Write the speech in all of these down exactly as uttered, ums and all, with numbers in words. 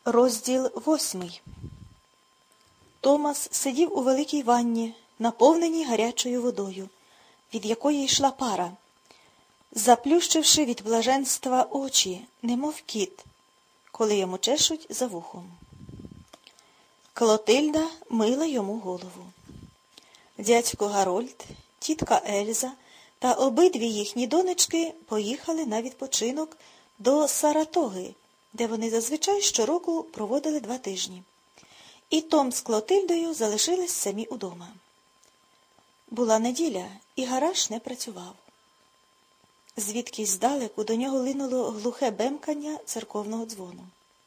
Розділ восьмий. Томас сидів у великій ванні, наповненій гарячою водою, від якої йшла пара, заплющивши від блаженства очі, немов кіт, коли йому чешуть за вухом. Клотильда мила йому голову. Дядько Гарольд, тітка Ельза та обидві їхні донечки поїхали на відпочинок до Саратоги, де вони зазвичай щороку проводили два тижні. І Том з Клотильдою залишились самі удома. Була неділя, і гараж не працював. Звідкись здалеку до нього линуло глухе бемкання церковного дзвону.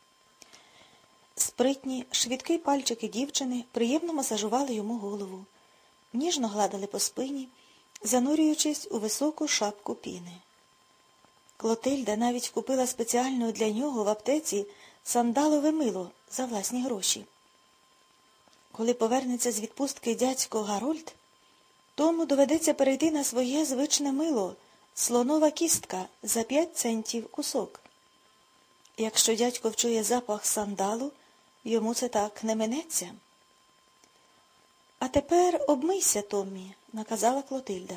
Спритні, швидкі пальчики дівчини приємно масажували йому голову, ніжно гладили по спині, занурюючись у високу шапку піни. Клотильда навіть купила спеціально для нього в аптеці сандалове мило за власні гроші. Коли повернеться з відпустки дядько Гарольд, тому доведеться перейти на своє звичне мило – слонова кістка за п'ять центів кусок. Якщо дядько вчує запах сандалу, йому це так не минеться. «А тепер обмийся, Томмі», – наказала Клотильда.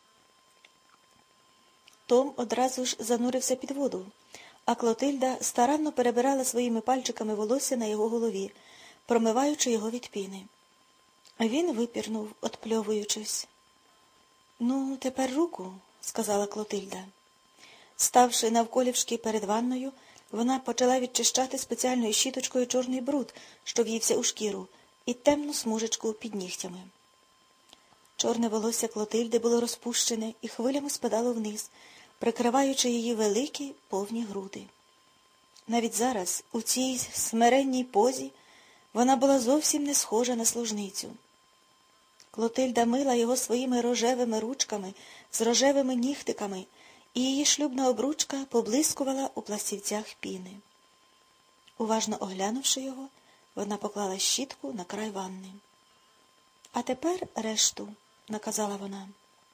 Том одразу ж занурився під воду, а Клотильда старанно перебирала своїми пальчиками волосся на його голові, промиваючи його від піни. Він випірнув, отпльовуючись. «Ну, тепер руку», – сказала Клотильда. Ставши навколішки перед ванною, вона почала відчищати спеціальною щіточкою чорний бруд, що в'ївся у шкіру, і темну смужечку під нігтями. Чорне волосся Клотильди було розпущене і хвилями спадало вниз, прикриваючи її великі повні груди. Навіть зараз, у цій смиренній позі, вона була зовсім не схожа на служницю. Клотильда мила його своїми рожевими ручками з рожевими нігтиками, і її шлюбна обручка поблискувала у пластівцях піни. Уважно оглянувши його, вона поклала щітку на край ванни. «А тепер решту», – наказала вона.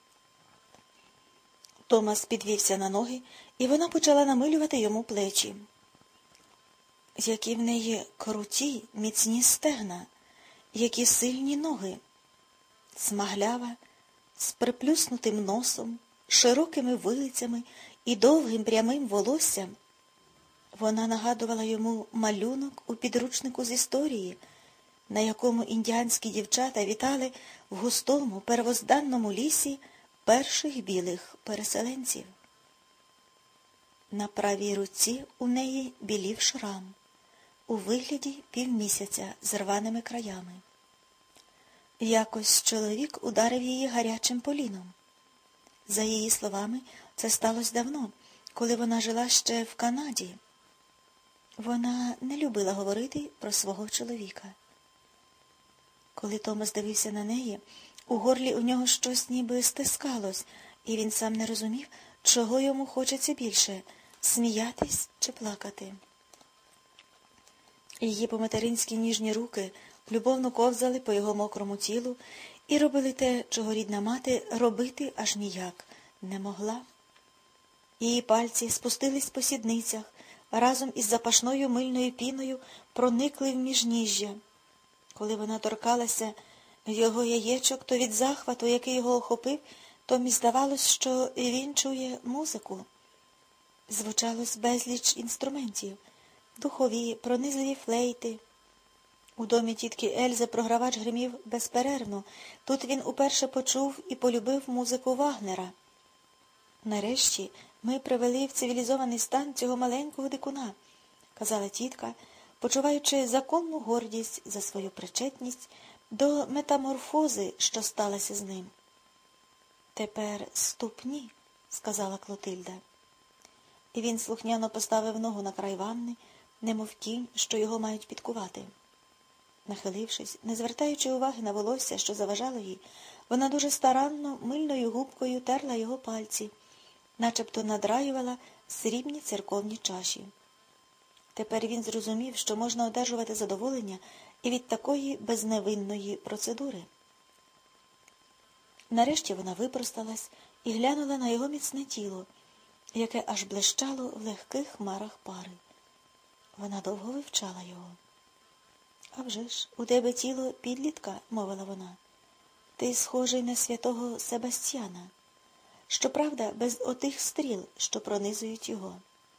Томас підвівся на ноги, і вона почала намилювати йому плечі. Які в неї круті, міцні стегна, які сильні ноги. Смаглява, з приплюснутим носом, широкими вилицями і довгим прямим волоссям, вона нагадувала йому малюнок у підручнику з історії, на якому індіанські дівчата вітали в густому первозданному лісі перших білих переселенців. На правій руці у неї білів шрам, у вигляді півмісяця з рваними краями. Якось чоловік ударив її гарячим поліном. За її словами, це сталося давно, коли вона жила ще в Канаді. Вона не любила говорити про свого чоловіка. Коли Томас дивився на неї, у горлі у нього щось ніби стискалось, і він сам не розумів, чого йому хочеться більше – сміятись чи плакати. Її по-материнськи ніжні руки любовно ковзали по його мокрому тілу і робили те, чого рідна мати робити аж ніяк не могла. Її пальці спустились по сідницях, разом із запашною мильною піною проникли в міжніжжя. Коли вона торкалася його яєчок, то від захвату, який його охопив, Томі здавалось, що він чує музику. Звучалось безліч інструментів – духові, пронизливі флейти. У домі тітки Ельзи програвач гримів безперервно. Тут він уперше почув і полюбив музику Вагнера. «Нарешті ми привели в цивілізований стан цього маленького дикуна», – казала тітка, почуваючи законну гордість за свою причетність до метаморфози, що сталася з ним. «Тепер ступні», – сказала Клотильда. І він слухняно поставив ногу на край ванни, немов кінь, що його мають підкувати. Нахилившись, не звертаючи уваги на волосся, що заважало їй, вона дуже старанно, мильною губкою терла його пальці, начебто надраювала срібні церковні чаші. Тепер він зрозумів, що можна одержувати задоволення і від такої безневинної процедури. Нарешті вона випросталась і глянула на його міцне тіло, яке аж блищало в легких хмарах пари. Вона довго вивчала його. «А вже ж, у тебе тіло підлітка», – мовила вона. «Ти схожий на святого Себастьяна. Щоправда, без отих стріл, що пронизують його».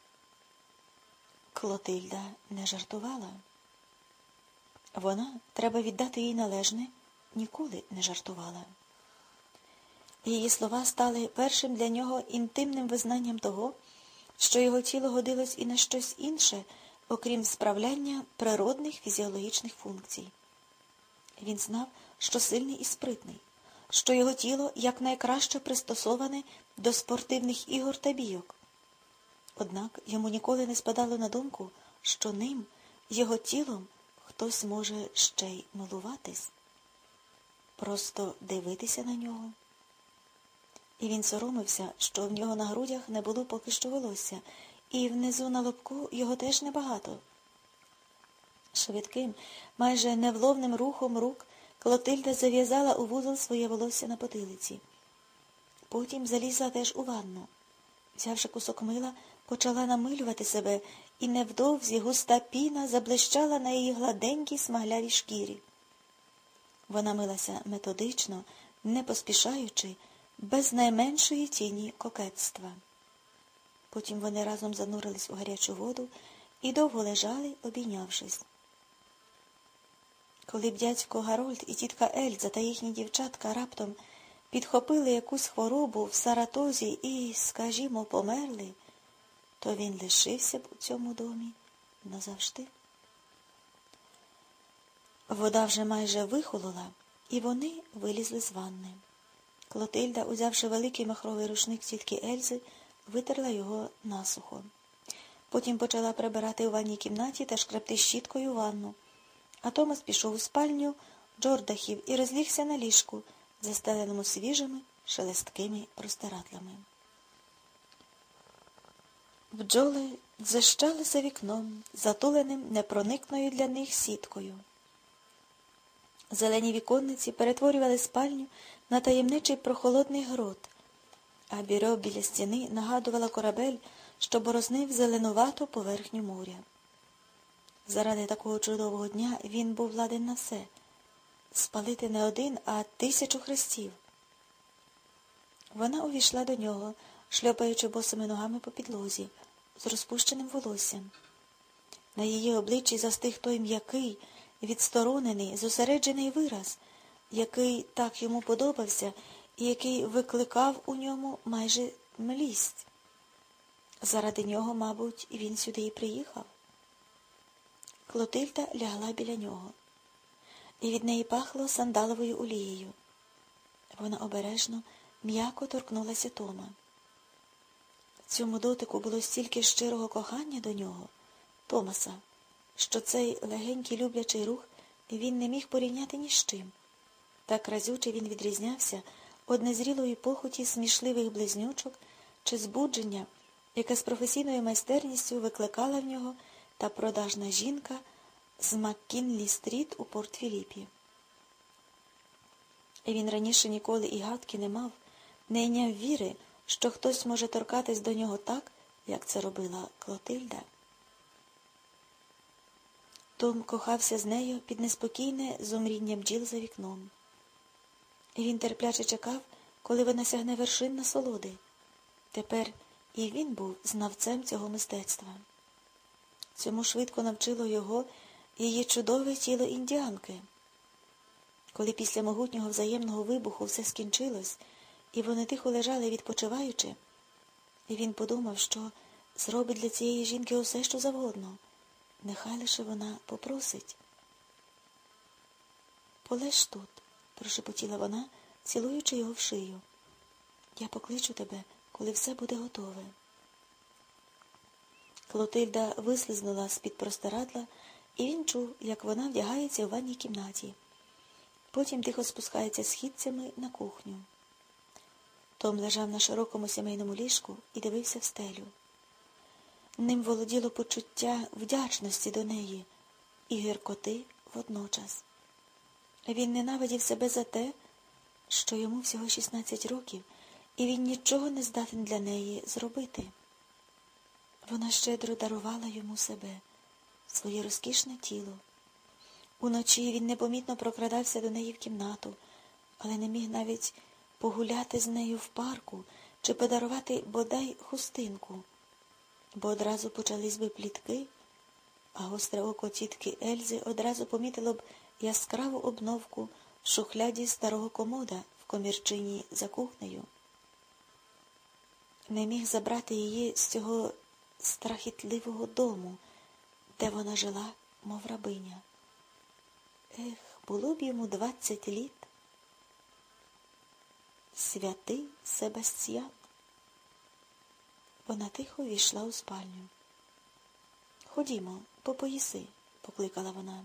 Клотильда не жартувала. Вона, треба віддати їй належне, ніколи не жартувала. Її слова стали першим для нього інтимним визнанням того, що його тіло годилось і на щось інше, окрім справляння природних фізіологічних функцій. Він знав, що сильний і спритний, що його тіло якнайкраще пристосоване до спортивних ігор та бійок. Однак йому ніколи не спадало на думку, що ним, його тілом, хтось може ще й милуватись. Просто дивитися на нього. І він соромився, що в нього на грудях не було поки що волосся, і внизу на лобку його теж небагато. Швидким, майже невловним рухом рук Клотильда зав'язала у вузол своє волосся на потилиці. Потім залізла теж у ванну. Взявши кусок мила, почала намилювати себе, і невдовзі густа піна заблищала на її гладенькій смаглявій шкірі. Вона милася методично, не поспішаючи, без найменшої тіні кокетства. Потім вони разом занурились у гарячу воду і довго лежали, обійнявшись. Коли б дядько Гарольд і тітка Ельза та їхні дівчатка раптом підхопили якусь хворобу в Саратозі і, скажімо, померли, то він лишився б у цьому домі назавжди. Вода вже майже вихолола, і вони вилізли з ванни. Клотильда, узявши великий махровий рушник тітки Ельзи, витерла його насухо. Потім почала прибирати у ванній кімнаті та шкребти щіткою ванну. А Томас пішов у спальню Джордахів і розлігся на ліжку, застеленому свіжими шелесткими простирадлами. Бджоли дзищали за вікном, затуленим непроникною для них сіткою. Зелені віконниці перетворювали спальню на таємничий прохолодний грот, а бюро біля стіни нагадувало корабель, що борознив зеленувату поверхню моря. Заради такого чудового дня він був ладен на все – спалити не один, а тисячу хрестів. Вона увійшла до нього, шльопаючи босими ногами по підлозі, з розпущеним волоссям. На її обличчі застиг той м'який, відсторонений, зосереджений вираз, який так йому подобався і який викликав у ньому майже млість. Заради нього, мабуть, він сюди і приїхав. Клотильда лягла біля нього, і від неї пахло сандаловою олією. Вона обережно, м'яко торкнулася Тома. В цьому дотику було стільки щирого кохання до нього, Томаса, що цей легенький люблячий рух він не міг порівняти ні з чим. Так разюче він відрізнявся од незрілої похоті смішливих близнючок чи збудження, яке з професійною майстерністю викликала в нього та продажна жінка з Маккінлі-стріт у Порт-Філіпі. Він раніше ніколи і гадки не мав, не йняв віри, що хтось може торкатись до нього так, як це робила Клотильда. Том кохався з нею під неспокійне зомріння бджіл за вікном. Він терпляче чекав, коли вона сягне вершин насолоди. Тепер і він був знавцем цього мистецтва. Цьому швидко навчило його її чудове тіло індіанки. Коли після могутнього взаємного вибуху все скінчилось, і вони тихо лежали відпочиваючи, він подумав, що зробить для цієї жінки усе, що завгодно. Нехай лише вона попросить. «Полеж тут», – прошепотіла вона, цілуючи його в шию. «Я покличу тебе, коли все буде готове». Клотильда вислизнула з-під простирадла, і він чув, як вона вдягається у ванній кімнаті. Потім тихо спускається східцями на кухню. Том лежав на широкому сімейному ліжку і дивився в стелю. Ним володіло почуття вдячності до неї і гіркоти водночас. Він ненавидів себе за те, що йому всього шістнадцять років, і він нічого не здатен для неї зробити. Вона щедро дарувала йому себе, своє розкішне тіло. Уночі він непомітно прокрадався до неї в кімнату, але не міг навіть погуляти з нею в парку чи подарувати бодай хустинку, бо одразу почались би плітки, а гостре око тітки Ельзи одразу помітило б яскраву обновку в шухляді старого комода в комірчині за кухнею. Не міг забрати її з цього страхітливого дому, де вона жила, мов рабиня. Ех, було б йому двадцять літ. Святий Себастьян. Вона тихо війшла у спальню. «Ходімо, попоїси», – покликала вона.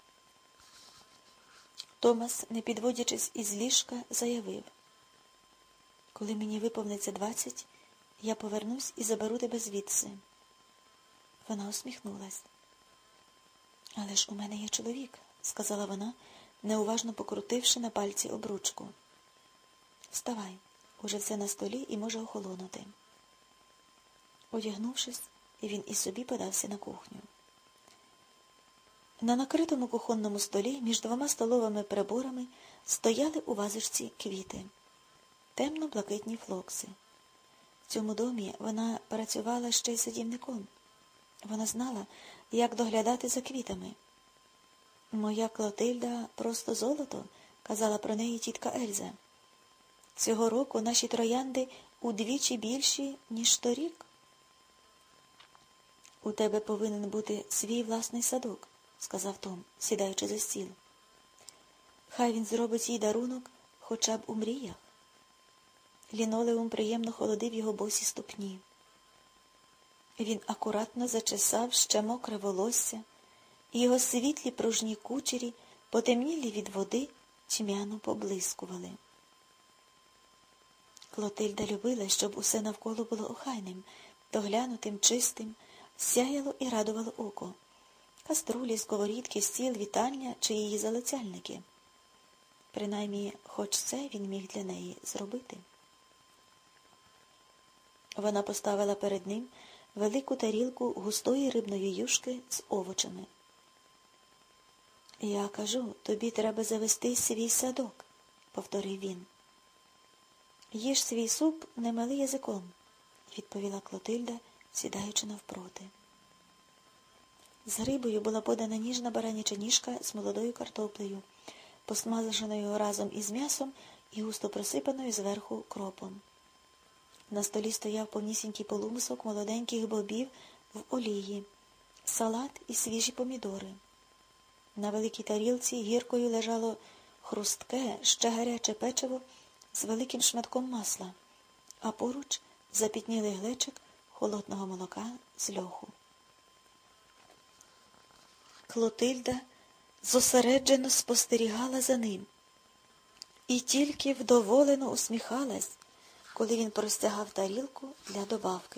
Томас, не підводячись із ліжка, заявив: «Коли мені виповниться двадцять, я повернусь і заберу тебе звідси». Вона усміхнулась. «Але ж у мене є чоловік», – сказала вона, неуважно покрутивши на пальці обручку. «Вставай, уже все на столі і може охолонути». Одягнувшись, він і собі подався на кухню. На накритому кухонному столі між двома столовими приборами стояли у вазочці квіти. Темно-блакитні флокси. В цьому домі вона працювала ще й садівником. Вона знала, як доглядати за квітами. «Моя Клотильда просто золото», – казала про неї тітка Ельза. «Цього року наші троянди удвічі більші, ніж торік». «У тебе повинен бути свій власний садок», – сказав Том, сідаючи за стіл. «Хай він зробить їй дарунок хоча б у мріях». Лінолеум приємно холодив його босі ступні. Він акуратно зачесав ще мокре волосся, і його світлі пружні кучері, потемнілі від води, тьмяно поблискували. Клотильда любила, щоб усе навколо було охайним, доглянутим, чистим, сяяло і радувало око. Каструлі, сковорідки, стіл, вітальня чи її залицяльники. Принаймні, хоч це він міг для неї зробити. Вона поставила перед ним велику тарілку густої рибної юшки з овочами. «Я кажу, тобі треба завести свій садок», – повторив він. «Їж свій суп, не мали язиком», – відповіла Клотильда, сідаючи навпроти. З рибою була подана ніжна бараняча ніжка з молодою картоплею, посмаженою разом із м'ясом і густо присипаною зверху кропом. На столі стояв повнісінький полумисок молоденьких бобів в олії, салат і свіжі помідори. На великій тарілці гіркою лежало хрустке, ще гаряче печиво з великим шматком масла, а поруч запітнілий глечик холодного молока з льоху. Клотильда зосереджено спостерігала за ним і тільки вдоволено усміхалась, коли він простягав тарілку для добавки.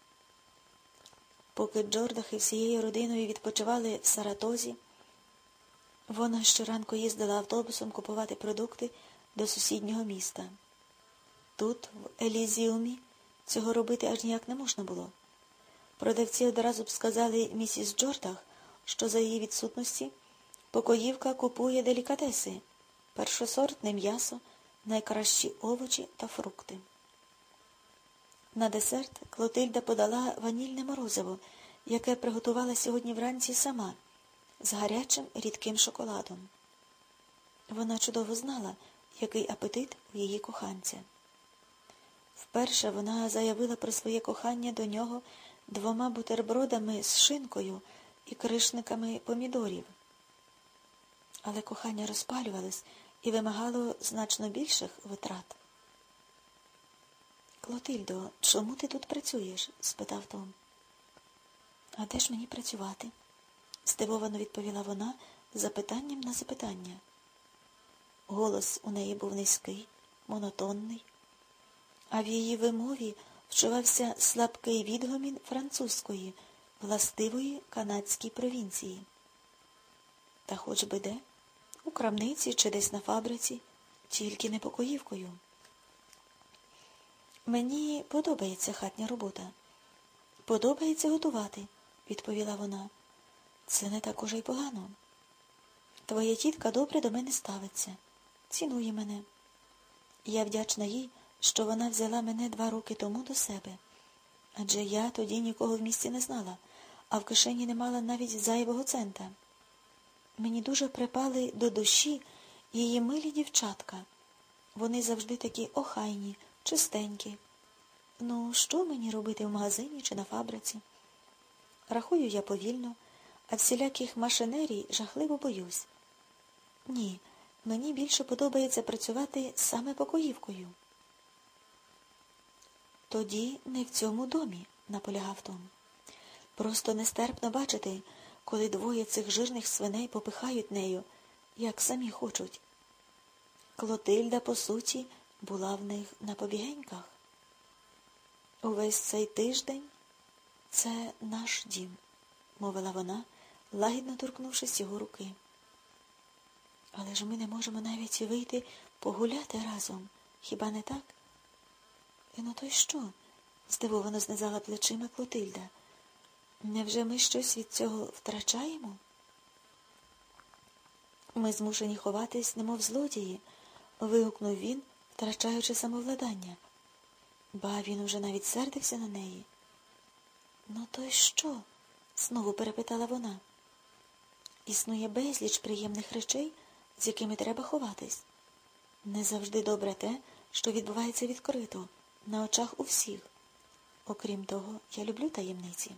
Поки Джордахи всією родиною відпочивали в Саратозі, вона щоранку їздила автобусом купувати продукти до сусіднього міста. Тут, в Елізіумі, цього робити аж ніяк не можна було. Продавці одразу б сказали місіс Джордах, що за її відсутності покоївка купує делікатеси, першосортне м'ясо, найкращі овочі та фрукти. На десерт Клотильда подала ванільне морозиво, яке приготувала сьогодні вранці сама, з гарячим рідким шоколадом. Вона чудово знала, який апетит у її коханця. Вперше вона заявила про своє кохання до нього двома бутербродами з шинкою і кришниками помідорів. Але кохання розпалювалось і вимагало значно більших витрат. «Клотильдо, чому ти тут працюєш?» – спитав Том. «А де ж мені працювати?» – здивовано відповіла вона запитанням на запитання. Голос у неї був низький, монотонний, а в її вимові вчувався слабкий відгомін французької, властивої канадській провінції. Та хоч би де, у крамниці чи десь на фабриці, тільки не покоївкою. «Мені подобається хатня робота. Подобається готувати», – відповіла вона. Це не так уже й погано. Твоя тітка добре до мене ставиться, цінує мене. Я вдячна їй, що вона взяла мене два роки тому до себе. Адже я тоді нікого в місті не знала, а в кишені не мала навіть зайвого цента. Мені дуже припали до душі її милі дівчатка. Вони завжди такі охайні, чистенькі. Ну, що мені робити в магазині чи на фабриці? Рахую я повільно, а всіляких машинерій жахливо боюсь. Ні, мені більше подобається працювати саме покоївкою. Тоді не в цьому домі, наполягав Том. Просто нестерпно бачити, коли двоє цих жирних свиней попихають нею, як самі хочуть. Клотильда, по суті, була в них на побігеньках. Увесь цей тиждень – це наш дім, мовила вона, лагідно торкнувшись його руки. Але ж ми не можемо навіть вийти погуляти разом, хіба не так? Ну то й що? Здивовано знизала плечима Клотильда. Невже ми щось від цього втрачаємо? Ми змушені ховатись, немов злодії, вигукнув він, втрачаючи самовладання. Ба, він уже навіть сердився на неї. Ну то й що? Знову перепитала вона. Існує безліч приємних речей, з якими треба ховатись. Не завжди добре те, що відбувається відкрито, на очах у всіх. Окрім того, я люблю таємниці.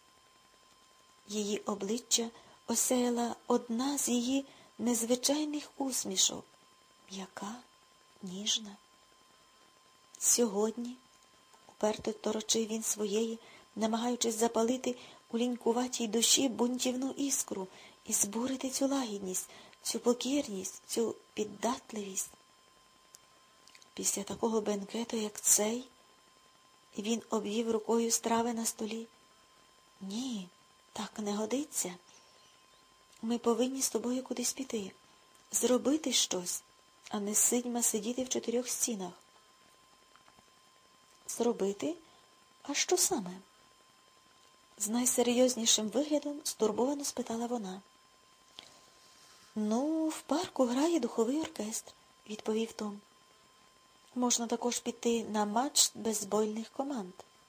Її обличчя осяяла одна з її незвичайних усмішок. М'яка, ніжна. Сьогодні, уперто торочив він своєї, намагаючись запалити у лінькуватій душі бунтівну іскру і збурити цю лагідність, цю покірність, цю піддатливість. Після такого бенкету, як цей, він обвів рукою страви на столі. Ні, так не годиться. Ми повинні з тобою кудись піти, зробити щось, а не сидьма сидіти в чотирьох стінах. Зробити? А що саме? З найсерйознішим виглядом стурбовано спитала вона. Ну, в парку грає духовий оркестр, відповів Том. Можна також піти на матч бейсбольних команд.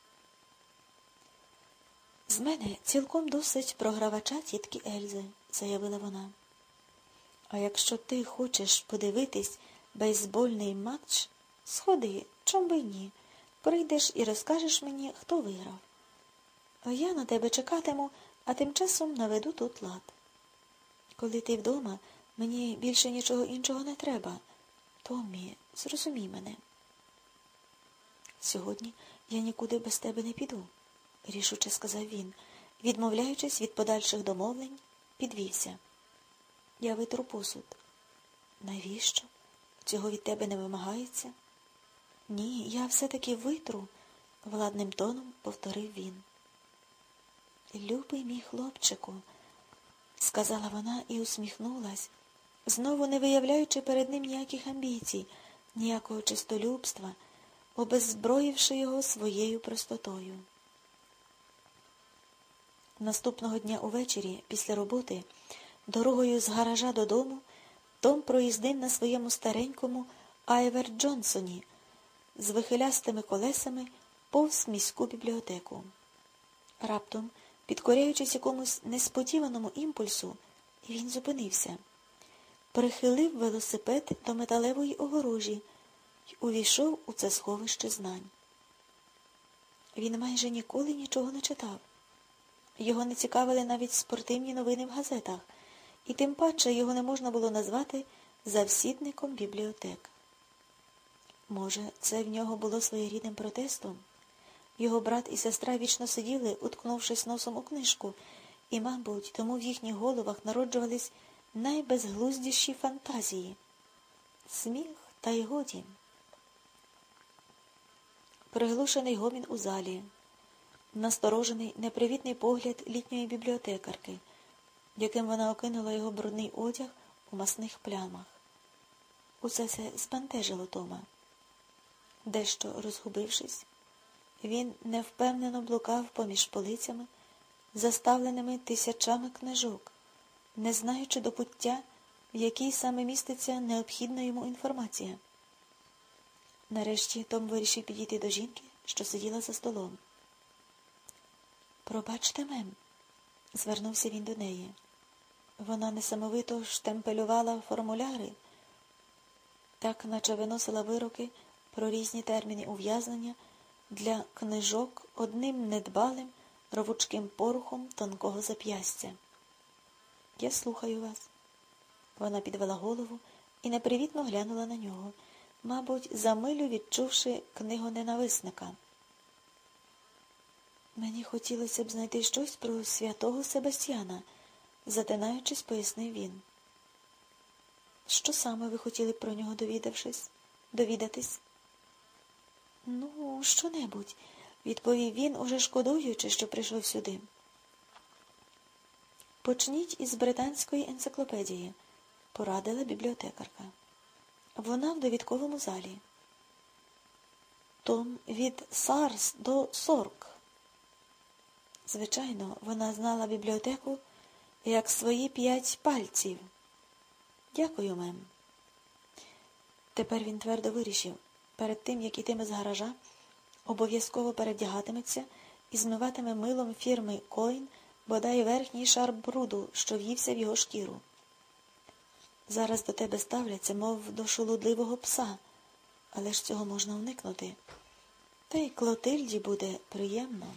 З мене цілком досить програвача тітки Ельзи, заявила вона. А якщо ти хочеш подивитись бейсбольний матч, сходи, чом би й ні. Прийдеш і розкажеш мені, хто виграв. А я на тебе чекатиму, а тим часом наведу тут лад. Коли ти вдома, мені більше нічого іншого не треба. Томмі, зрозумій мене. Сьогодні я нікуди без тебе не піду, рішуче сказав він, відмовляючись від подальших домовлень, підвівся. Я витру посуд. Навіщо? Цього від тебе не вимагається? Ні, я все-таки витру, владним тоном повторив він. Любий мій хлопчику, сказала вона і усміхнулась, знову не виявляючи перед ним ніяких амбіцій, ніякого чистолюбства, обеззброївши його своєю простотою. Наступного дня увечері, після роботи, дорогою з гаража додому, Том проїздив на своєму старенькому Айвер Джонсоні з вихилястими колесами повз міську бібліотеку. Раптом, підкоряючись якомусь несподіваному імпульсу, він зупинився, прихилив велосипед до металевої огорожі й увійшов у це сховище знань. Він майже ніколи нічого не читав. Його не цікавили навіть спортивні новини в газетах, і тим паче його не можна було назвати завсідником бібліотек. Може, це в нього було своєрідним протестом? Його брат і сестра вічно сиділи, уткнувшись носом у книжку, і, мабуть, тому в їхніх головах народжувались найбезглуздіші фантазії. Сміх та й годі. Приглушений гомін у залі, насторожений, непривітний погляд літньої бібліотекарки, яким вона окинула його брудний одяг у масних плямах. Усе це збентежило Тома. Дещо розгубившись, він невпевнено блукав поміж полицями, заставленими тисячами книжок, не знаючи до пуття, в якій саме міститься необхідна йому інформація. Нарешті Том вирішив підійти до жінки, що сиділа за столом. «Пробачте, мем», – звернувся він до неї. Вона несамовито штемпелювала формуляри, так наче виносила вироки про різні терміни ув'язнення для книжок одним недбалим, рвучким порухом тонкого зап'ястя. «Я слухаю вас». Вона підвела голову і непривітно глянула на нього, мабуть, за милю відчувши книгоненависника. «Мені хотілося б знайти щось про святого Себастьяна», – затинаючись, пояснив він. «Що саме ви хотіли б про нього довідавшись? Довідатись?» «Ну, що-небудь», – відповів він, уже шкодуючи, що прийшов сюди. «Почніть із британської енциклопедії», – порадила бібліотекарка. «Вона в довідковому залі. Том від Сарс до Сорк». Звичайно, вона знала бібліотеку як свої п'ять пальців. «Дякую, мем». Тепер він твердо вирішив, перед тим, як ітиме з гаража, обов'язково перевдягатиметься і змиватиме милом фірми Койн бодай верхній шар бруду, що в'ївся в його шкіру. Зараз до тебе ставляться, мов до шолудливого пса, але ж цього можна уникнути. Та й Клотильді буде приємно.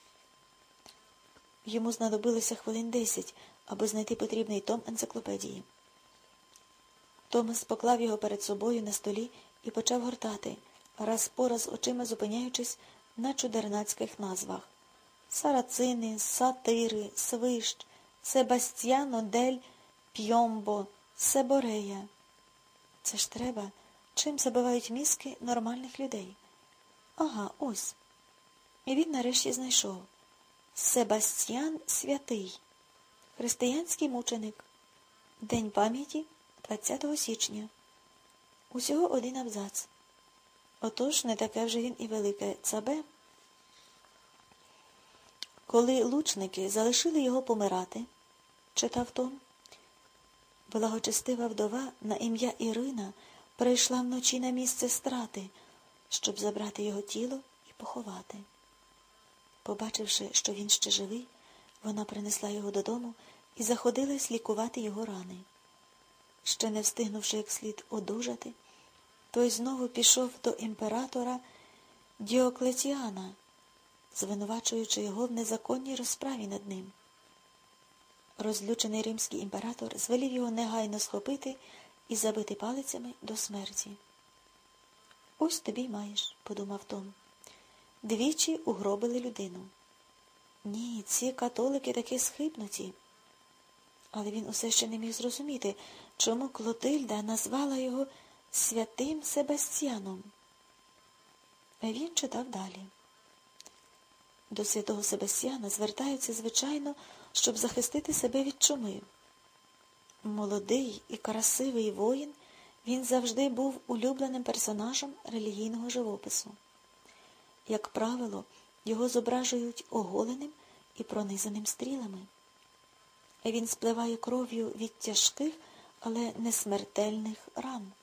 Йому знадобилося хвилин десять, аби знайти потрібний том енциклопедії. Томас поклав його перед собою на столі і почав гортати, раз по раз очима зупиняючись на чудернацьких назвах. Сарацини, Сатири, Свищ, Себастьяно дель П'йомбо, Себорея. Це ж треба, чим забивають мізки нормальних людей. Ага, ось. І він нарешті знайшов. Себастьян Святий. Християнський мученик. День пам'яті двадцятого січня. Усього один абзац. Отож, не таке вже він і велике цабе. Коли лучники залишили його помирати, читав Том, благочестива вдова на ім'я Ірина прийшла вночі на місце страти, щоб забрати його тіло і поховати. Побачивши, що він ще живий, вона принесла його додому і заходилась лікувати його рани. Ще не встигнувши як слід одужати, той знову пішов до імператора Діоклетіана, звинувачуючи його в незаконній розправі над ним. Розлючений римський імператор звелів його негайно схопити і забити палицями до смерті. «Ось тобі й маєш», – подумав Том. Двічі угробили людину. Ні, ці католики таки схибнуті. Але він усе ще не міг зрозуміти, чому Клотильда назвала його святим Себастьяном. Він читав далі. До святого Себастьяна звертаються, звичайно, щоб захистити себе від чуми. Молодий і красивий воїн, він завжди був улюбленим персонажем релігійного живопису. Як правило, його зображують оголеним і пронизаним стрілами. Він спливає кров'ю від тяжких, але не смертельних ран.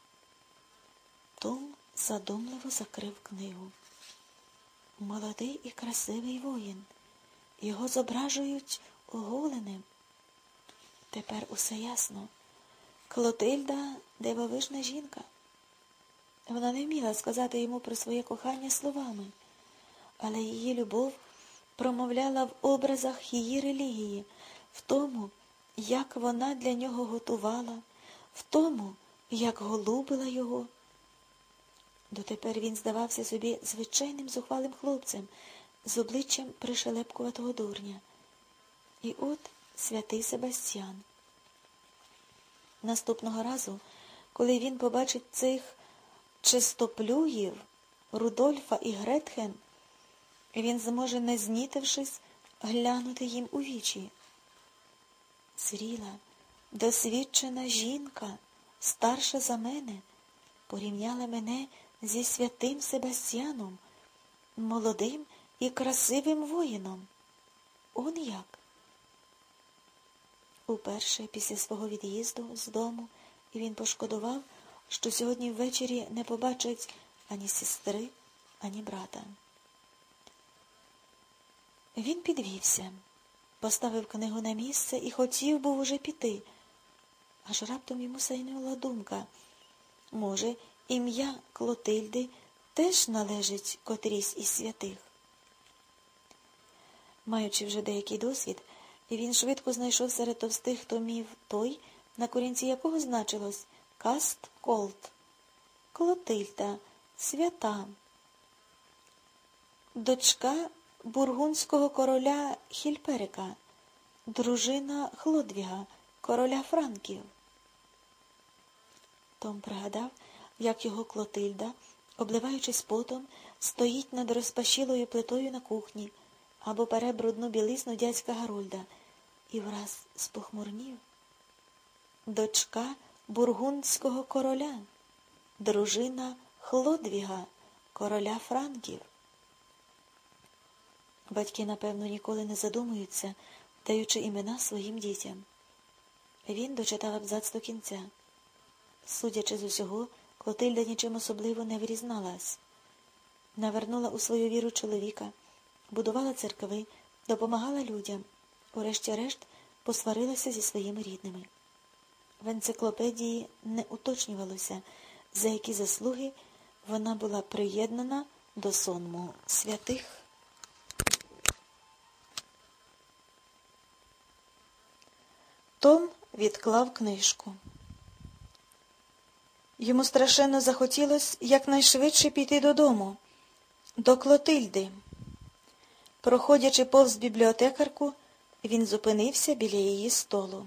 Том задумливо закрив книгу. Молодий і красивий воїн. Його зображують оголеним. Тепер усе ясно. Клотильда – дивовижна жінка. Вона не вміла сказати йому про своє кохання словами, але її любов промовляла в образах її релігії, в тому, як вона для нього готувала, в тому, як голубила його. Дотепер він здавався собі звичайним зухвалим хлопцем з обличчям пришелепкуватого дурня. І от святий Себастьян. Наступного разу, коли він побачить цих чистоплюїв, Рудольфа і Гретхен, він зможе, не знітившись, глянути їм у вічі. Зріла, досвідчена жінка, старша за мене, порівняла мене зі святим Себастьяном, молодим і красивим воїном. Он як? Уперше після свого від'їзду з дому він пошкодував, що сьогодні ввечері не побачить ані сестри, ані брата. Він підвівся, поставив книгу на місце і хотів був уже піти. Аж раптом йому сайнула думка. Може, ім'я Клотильди теж належить котрійсь із святих? Маючи вже деякий досвід, він швидко знайшов серед товстих томів той, на корінці якого значилось «Каст Колт» – Клотильда, свята, дочка бургундського короля Хільперика, дружина Хлодвіга, короля Франків. Том пригадав, як його Клотильда, обливаючись потом, стоїть над розпашілою плитою на кухні або пере брудну білизну дядька Гарольда, і враз спохмурнів. Дочка бургундського короля, дружина Хлодвіга, короля Франків. Батьки, напевно, ніколи не задумуються, даючи імена своїм дітям. Він дочитав абзац до кінця. Судячи з усього, Клотильда нічим особливо не вирізналась. Навернула у свою віру чоловіка, будувала церкви, допомагала людям, урешті-решт посварилася зі своїми рідними. В енциклопедії не уточнювалося, за які заслуги вона була приєднана до сонму святих. Том відклав книжку. Йому страшенно захотілося якнайшвидше піти додому, до Клотильди. Проходячи повз бібліотекарку, він зупинився біля її столу.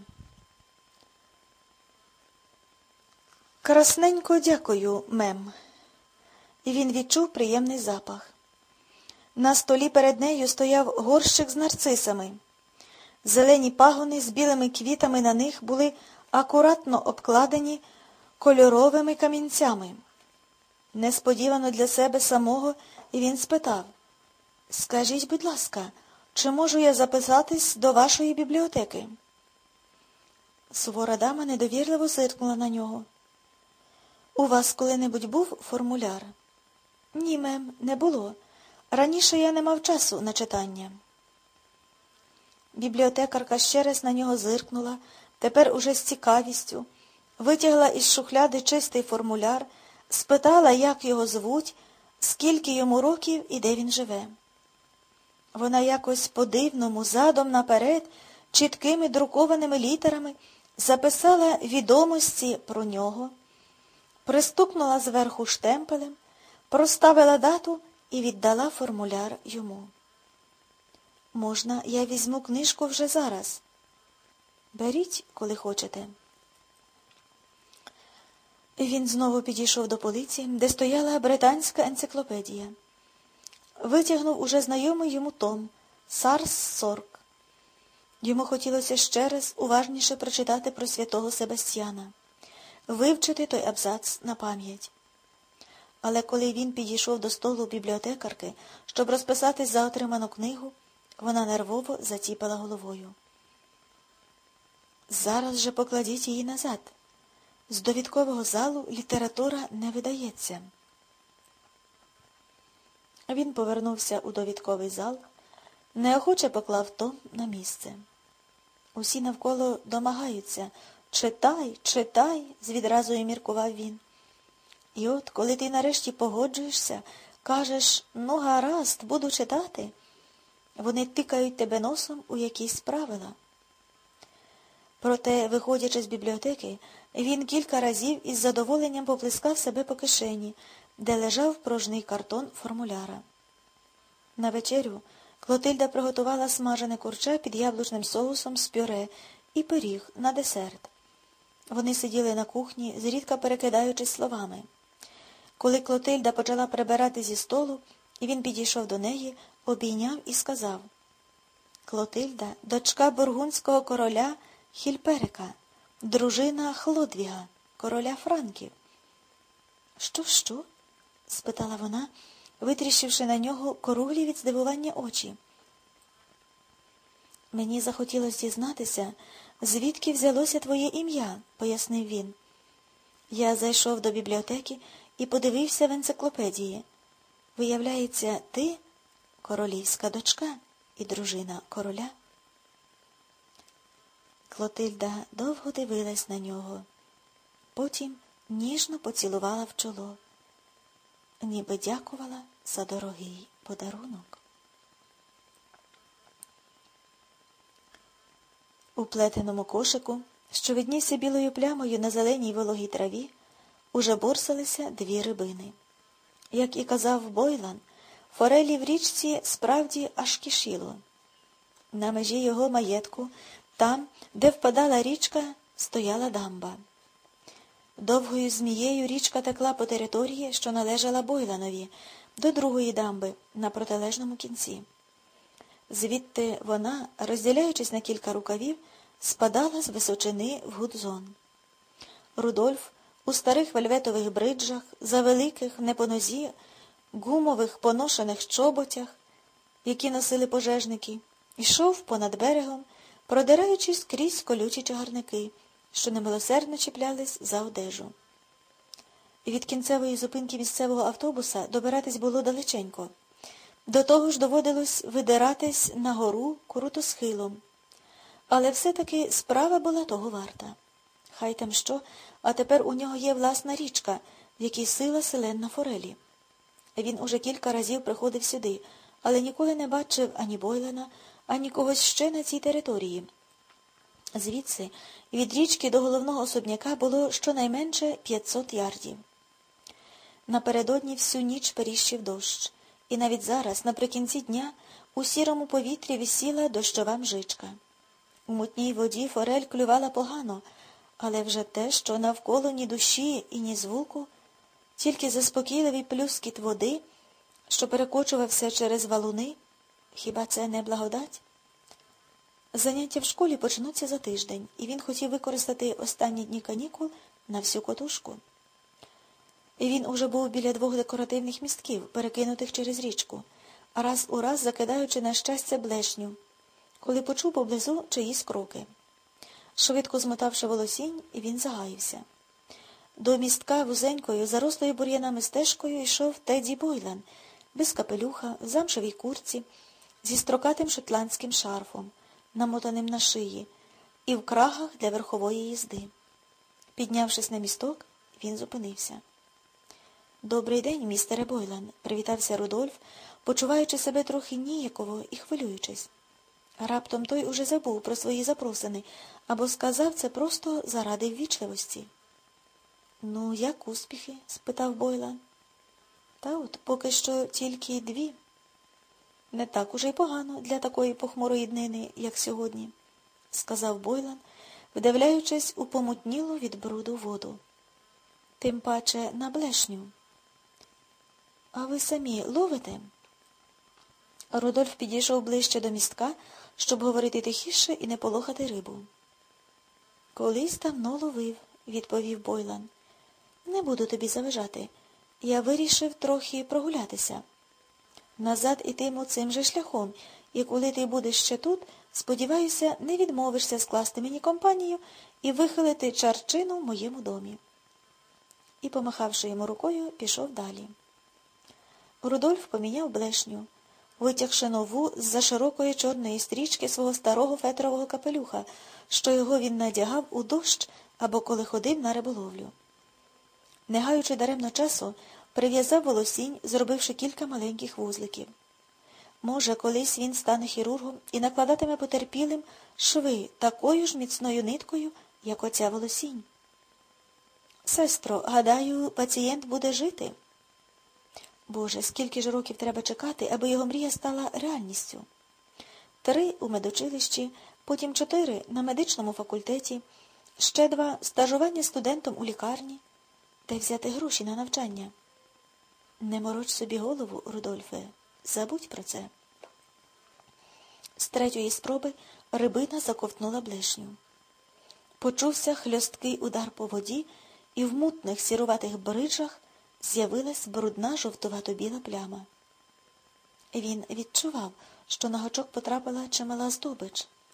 «Красненько дякую, мем». І він відчув приємний запах. На столі перед нею стояв горщик з нарцисами. Зелені пагони з білими квітами на них були акуратно обкладені кольоровими камінцями. Несподівано для себе самого він спитав: «Скажіть, будь ласка, чи можу я записатись до вашої бібліотеки?» Сувора дама недовірливо зиркнула на нього. «У вас коли-небудь був формуляр?» «Ні, мем, не було. Раніше я не мав часу на читання». Бібліотекарка ще раз на нього зиркнула, тепер уже з цікавістю, витягла із шухляди чистий формуляр, спитала, як його звуть, скільки йому років і де він живе. Вона якось по-дивному, задом наперед, чіткими друкованими літерами записала відомості про нього, пристукнула зверху штемпелем, проставила дату і віддала формуляр йому. «Можна, я візьму книжку вже зараз?» «Беріть, коли хочете». Він знову підійшов до полиці, де стояла британська енциклопедія. Витягнув уже знайомий йому том «Сарс Сорк». Йому хотілося ще раз уважніше прочитати про святого Себастьяна, вивчити той абзац на пам'ять. Але коли він підійшов до столу бібліотекарки, щоб розписатись за отриману книгу, вона нервово затіпала головою. «Зараз же покладіть її назад. З довідкового залу література не видається». Він повернувся у довідковий зал, неохоче поклав том на місце. Усі навколо домагаються. «Читай, читай», – з відразою міркував він. І от, коли ти нарешті погоджуєшся, кажеш «ну гаразд, буду читати», вони тикають тебе носом у якісь правила. Проте, виходячи з бібліотеки, він кілька разів із задоволенням поплескав себе по кишені, де лежав порожній картон формуляра. На вечерю Клотильда приготувала смажене курча під яблучним соусом з пюре і пиріг на десерт. Вони сиділи на кухні, зрідка перекидаючись словами. Коли Клотильда почала прибирати зі столу, і він підійшов до неї, обійняв і сказав: «Клотильда, дочка бургундського короля Хільперика, дружина Хлодвіга, короля Франків». «Що, що?» – спитала вона, витріщивши на нього круглі від здивування очі. Мені захотілося дізнатися, звідки взялося твоє ім'я, пояснив він. Я зайшов до бібліотеки і подивився в енциклопедії. Виявляється, ти королівська дочка і дружина короля. Клотильда довго дивилась на нього, потім ніжно поцілувала в чоло, ніби дякувала за дорогий подарунок. У плетеному кошику, що виднівся білою плямою на зеленій вологій траві, уже борсалися дві рибини. Як і казав Бойлан, форелі в річці справді аж кишіло. На межі його маєтку, там, де впадала річка, стояла дамба. Довгою змією річка текла по території, що належала Бойланові, до другої дамби, на протилежному кінці. Звідти вона, розділяючись на кілька рукавів, спадала з височини в Гудзон. Рудольф у старих вельветових бриджах, за великих, не по нозі, гумових поношених чоботях, які носили пожежники, йшов понад берегом, продираючись крізь колючі чагарники, що немилосердно чіплялись за одежу. Від кінцевої зупинки місцевого автобуса добиратись було далеченько. До того ж доводилось видиратись на гору круто схилом. Але все-таки справа була того варта. Хай там що, а тепер у нього є власна річка, в якій сила селен на форелі. Він уже кілька разів приходив сюди, але ніколи не бачив ані Бойлена, ані когось ще на цій території. Звідси, від річки до головного особняка було щонайменше п'ятсот ярдів. Напередодні всю ніч періщив дощ, і навіть зараз, наприкінці дня, у сірому повітрі висіла дощова мжичка. У мутній воді форель клювала погано, але вже те, що навколо ні душі і ні звуку, тільки заспокійливий плюскіт води, що перекочувався через валуни, хіба це не благодать? Заняття в школі почнуться за тиждень, і він хотів використати останні дні канікул на всю котушку. І він уже був біля двох декоративних містків, перекинутих через річку, а раз у раз закидаючи на щастя блешню, коли почув поблизу чиїсь кроки. Швидко змотавши волосінь, він загаївся. До містка вузенькою, зарослою бур'янами стежкою йшов Тедді Бойлан, без капелюха, в замшевій курці, зі строкатим шотландським шарфом, намотаним на шиї, і в крагах для верхової їзди. Піднявшись на місток, він зупинився. «Добрий день, містере Бойлан», – привітався Рудольф, почуваючи себе трохи ніяково і хвилюючись. Раптом той уже забув про свої запросини, або сказав це просто заради ввічливості. «Ну, як успіхи?» – спитав Бойлан. «Та от, поки що тільки дві. Не так уже й погано для такої похмурої днини, як сьогодні», – сказав Бойлан, вдивляючись у помутнілу від бруду воду. «Тим паче на блешню». «А ви самі ловите?» Рудольф підійшов ближче до містка, щоб говорити тихіше і не полохати рибу. «Колись давно ловив», – відповів Бойлан. «Не буду тобі заважати. Я вирішив трохи прогулятися. Назад ітиму цим же шляхом, і коли ти будеш ще тут, сподіваюся, не відмовишся скласти мені компанію і вихилити чарчину в моєму домі». І, помахавши йому рукою, пішов далі. Рудольф поміняв блешню, витягши нову з-за широкої чорної стрічки свого старого фетрового капелюха, що його він надягав у дощ або коли ходив на риболовлю. Не гаючи даремно часу, прив'язав волосінь, зробивши кілька маленьких вузликів. Може, колись він стане хірургом і накладатиме потерпілим шви такою ж міцною ниткою, як оця волосінь. «Сестро, гадаю, пацієнт буде жити». Боже, скільки ж років треба чекати, аби його мрія стала реальністю. Три у медучилищі, потім чотири на медичному факультеті, ще два стажування студентом у лікарні. Де взяти гроші на навчання? Не мороч собі голову, Рудольфе, забудь про це. З третьої спроби рибина заковтнула блешню. Почувся хльосткий удар по воді, і в мутних сіруватих бриджах з'явилась брудна жовтувато-біла пляма. Він відчував, що на гачок потрапила чимала здобич,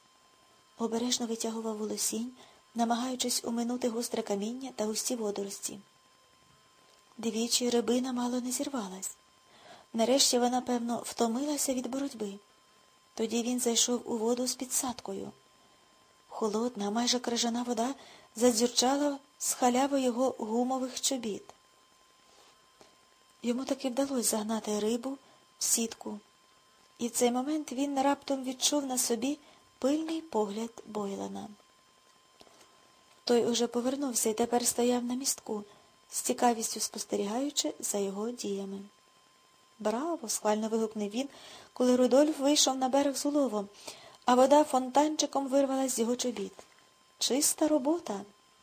обережно витягував волосінь, намагаючись уминути гостре каміння та густі водорості. Двічі рибина мало не зірвалась. Нарешті вона, певно, втомилася від боротьби. Тоді він зайшов у воду з підсадкою. Холодна, майже крижана вода задзюрчала з халяви його гумових чобіт. Йому таки вдалося загнати рибу в сітку. І в цей момент він раптом відчув на собі пильний погляд Бойлана. Той уже повернувся і тепер стояв на містку, з цікавістю спостерігаючи за його діями. «Браво!» – схвально вигукнув він, коли Рудольф вийшов на берег з уловом, а вода фонтанчиком вирвалась з його чобіт. «Чиста робота!»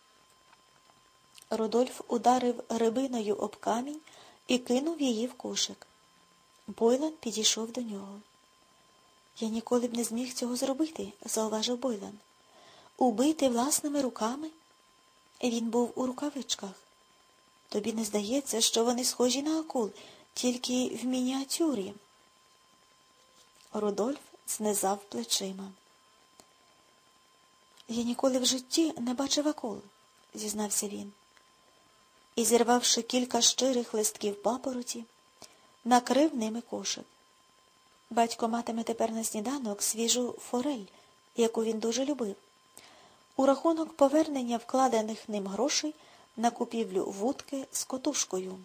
Рудольф ударив рибиною об камінь і кинув її в кошик. Бойлан підійшов до нього. «Я ніколи б не зміг цього зробити», – зауважив Бойлан. «Убити власними руками?» Він був у рукавичках. «Тобі не здається, що вони схожі на акул, тільки в мініатюрі?» Рудольф знизав плечима. «Я ніколи в житті не бачив акул», – зізнався він. І, зірвавши кілька щирих листків папороті, накрив ними кошик. Батько матиме тепер на сніданок свіжу форель, яку він дуже любив, у рахунок повернення вкладених ним грошей на купівлю вудки з котушкою.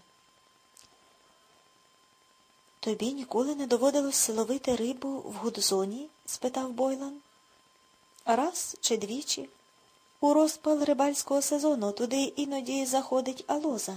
«Тобі ніколи не доводилось ловити рибу в Гудзоні?» – спитав Бойлан. «Раз чи двічі. У розпал рибальського сезону туди іноді заходить алоза».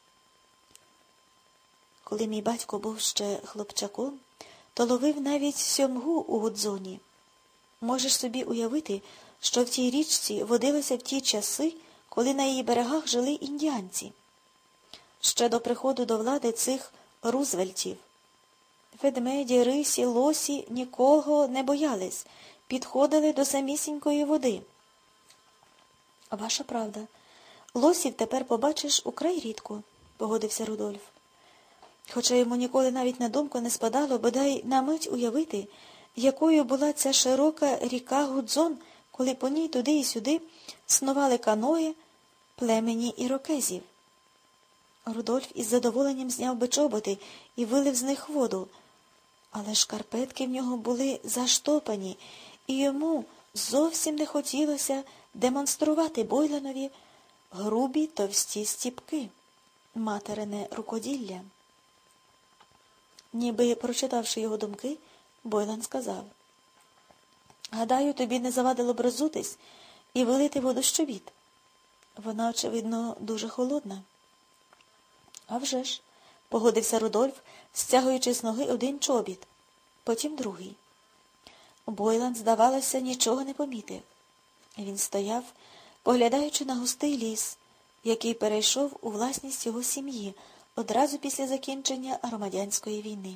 «Коли мій батько був ще хлопчаком, то ловив навіть сьомгу у Гудзоні. Можеш собі уявити, що в тій річці водилося в ті часи, коли на її берегах жили індіанці. Ще до приходу до влади цих Рузвельтів. Ведмеді, рисі, лосі нікого не боялись, підходили до самісінької води». «Ваша правда. Лосів тепер побачиш украй рідко», – погодився Рудольф. Хоча йому ніколи навіть на думку не спадало бодай на мить уявити, якою була ця широка ріка Гудзон, коли по ній туди і сюди снували каної племені ірокезів. Рудольф із задоволенням зняв би чоботи і вилив з них воду, але шкарпетки в нього були заштопані, і йому зовсім не хотілося демонструвати Бойланові грубі товсті стіпки, материне рукоділля. Ніби прочитавши його думки, Бойлан сказав: «Гадаю, тобі не завадило б роззутись і вилити воду з чобіт. Вона, очевидно, дуже холодна». «А вже ж», – погодився Рудольф, стягуючи з ноги один чобіт, потім другий. Бойлан, здавалося, нічого не помітив. Він стояв, поглядаючи на густий ліс, який перейшов у власність його сім'ї одразу після закінчення громадянської війни.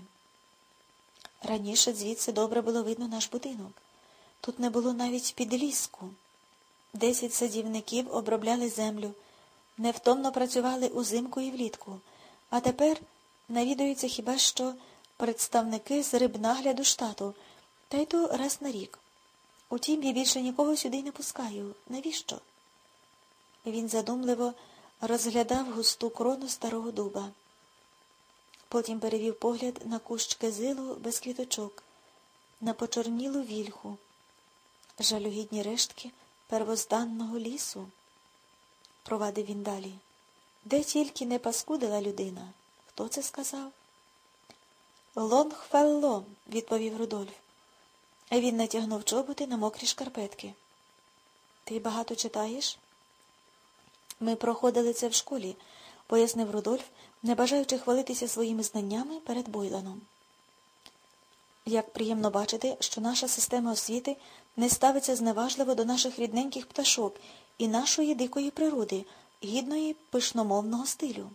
Раніше звідси добре було видно наш будинок. Тут не було навіть підліску. Десять садівників обробляли землю, невтомно працювали узимку і влітку, а тепер навідуються хіба що представники з рибнагляду штату, та й то раз на рік. Утім, я більше нікого сюди не пускаю. Навіщо?» Він задумливо розглядав густу крону старого дуба. Потім перевів погляд на кущ кизилу без квіточок, на почорнілу вільху, жалюгідні рештки первозданного лісу. Провадив він далі. Де тільки не паскудила людина. Хто це сказав? «Лонгфелло», – відповів Рудольф. Він натягнув чоботи на мокрі шкарпетки. «Ти багато читаєш?» «Ми проходили це в школі», – пояснив Рудольф, не бажаючи хвалитися своїми знаннями перед Бойланом. «Як приємно бачити, що наша система освіти не ставиться зневажливо до наших рідненьких пташок і нашої дикої природи, гідної пишномовного стилю».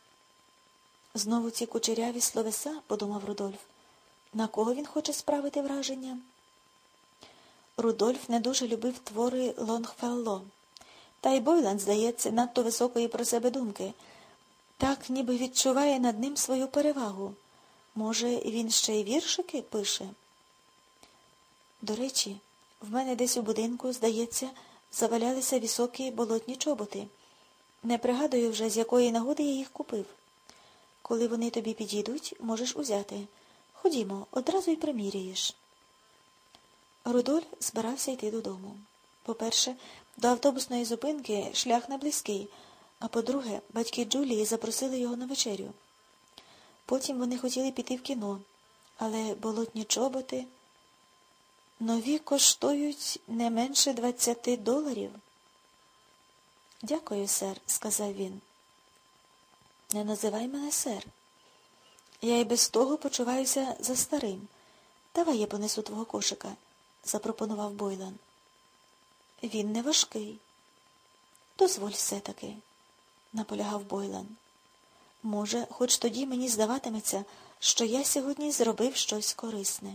«Знову ці кучеряві словеса», – подумав Рудольф. «На кого він хоче справити враження?» Рудольф не дуже любив твори Лонгфелло. Та й Бойлан, здається, надто високої про себе думки. Так ніби відчуває над ним свою перевагу. Може, він ще й віршики пише? До речі, В мене десь у будинку, здається, завалялися високі болотні чоботи. Не пригадую вже, з якої нагоди я їх купив. Коли вони тобі підійдуть, можеш узяти. Ходімо, одразу й приміряєш. Рудольф збирався йти додому. По-перше, до автобусної зупинки шлях не близький, а по-друге, батьки Джулії запросили його на вечерю. Потім вони хотіли піти в кіно, але болотні чоботи нові коштують не менше двадцяти доларів. «Дякую, сер», – сказав він. «Не називай мене сер. Я й без того почуваюся за старим. Давай я понесу твого кошика», – запропонував Бойлан. «Він не важкий». «Дозволь все-таки», – наполягав Бойлан. «Може, хоч тоді мені здаватиметься, що я сьогодні зробив щось корисне».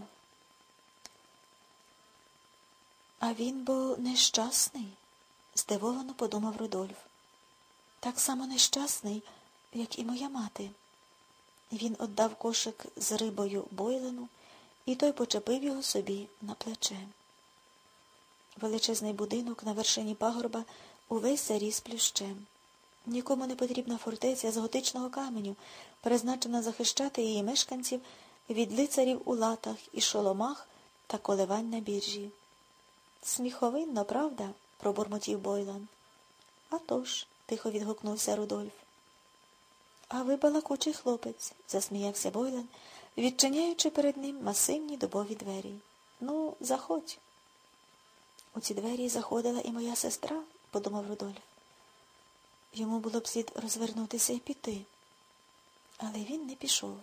«А він бо нещасний», – здивовано подумав Рудольф. «Так само нещасний, як і моя мати». Він віддав кошик з рибою Бойлану, і той почепив його собі на плече. Величезний будинок на вершині пагорба увесь заріс плющем. Нікому не потрібна фортеця з готичного каменю, призначена захищати її мешканців від лицарів у латах і шоломах та коливань на біржі. «Сміховинно, правда?» – пробурмотів Бойлан. «А тож», – тихо відгукнувся Рудольф. «А ви балакучий хлопець», – засміявся Бойлан, відчиняючи перед ним масивні дубові двері. «Ну, заходь». «У ці двері заходила і моя сестра», – подумав Рудольф. Йому було б слід розвернутися і піти. Але він не пішов.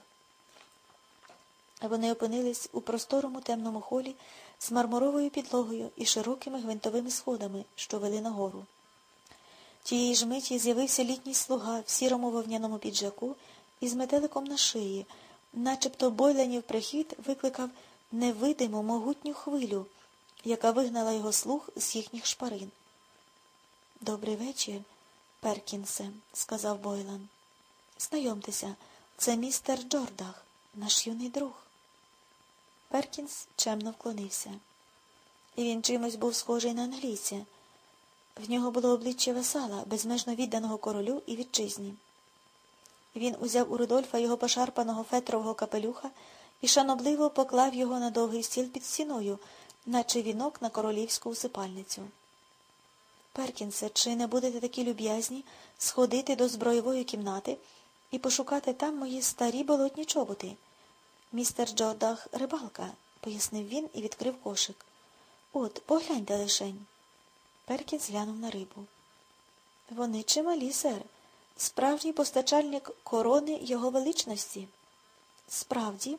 Вони опинились у просторому темному холі з мармуровою підлогою і широкими гвинтовими сходами, що вели нагору. Тієї ж миті з'явився літній слуга в сірому вовняному піджаку і з метеликом на шиї, начебто Бойланів прихід викликав невидиму могутню хвилю, яка вигнала його слух з їхніх шпарин. «Добрий вечір, Перкінсе», – сказав Бойлан. «Знайомтеся, це містер Джордах, наш юний друг». Перкінс чемно вклонився. І він чимось був схожий на англійця. В нього було обличчя весела, безмежно відданого королю і вітчизні. Він узяв у Рудольфа його пошарпаного фетрового капелюха і шанобливо поклав його на довгий стіл під стіною, наче вінок на королівську усипальницю. «Перкінсе, чи не будете такі люб'язні сходити до збройової кімнати і пошукати там мої старі болотні чоботи? Містер Джордах – рибалка», – пояснив він і відкрив кошик. «От, погляньте лишень». Перкінс глянув на рибу. «Вони чималі, сер. Справжній постачальник корони його величності». «Справді?»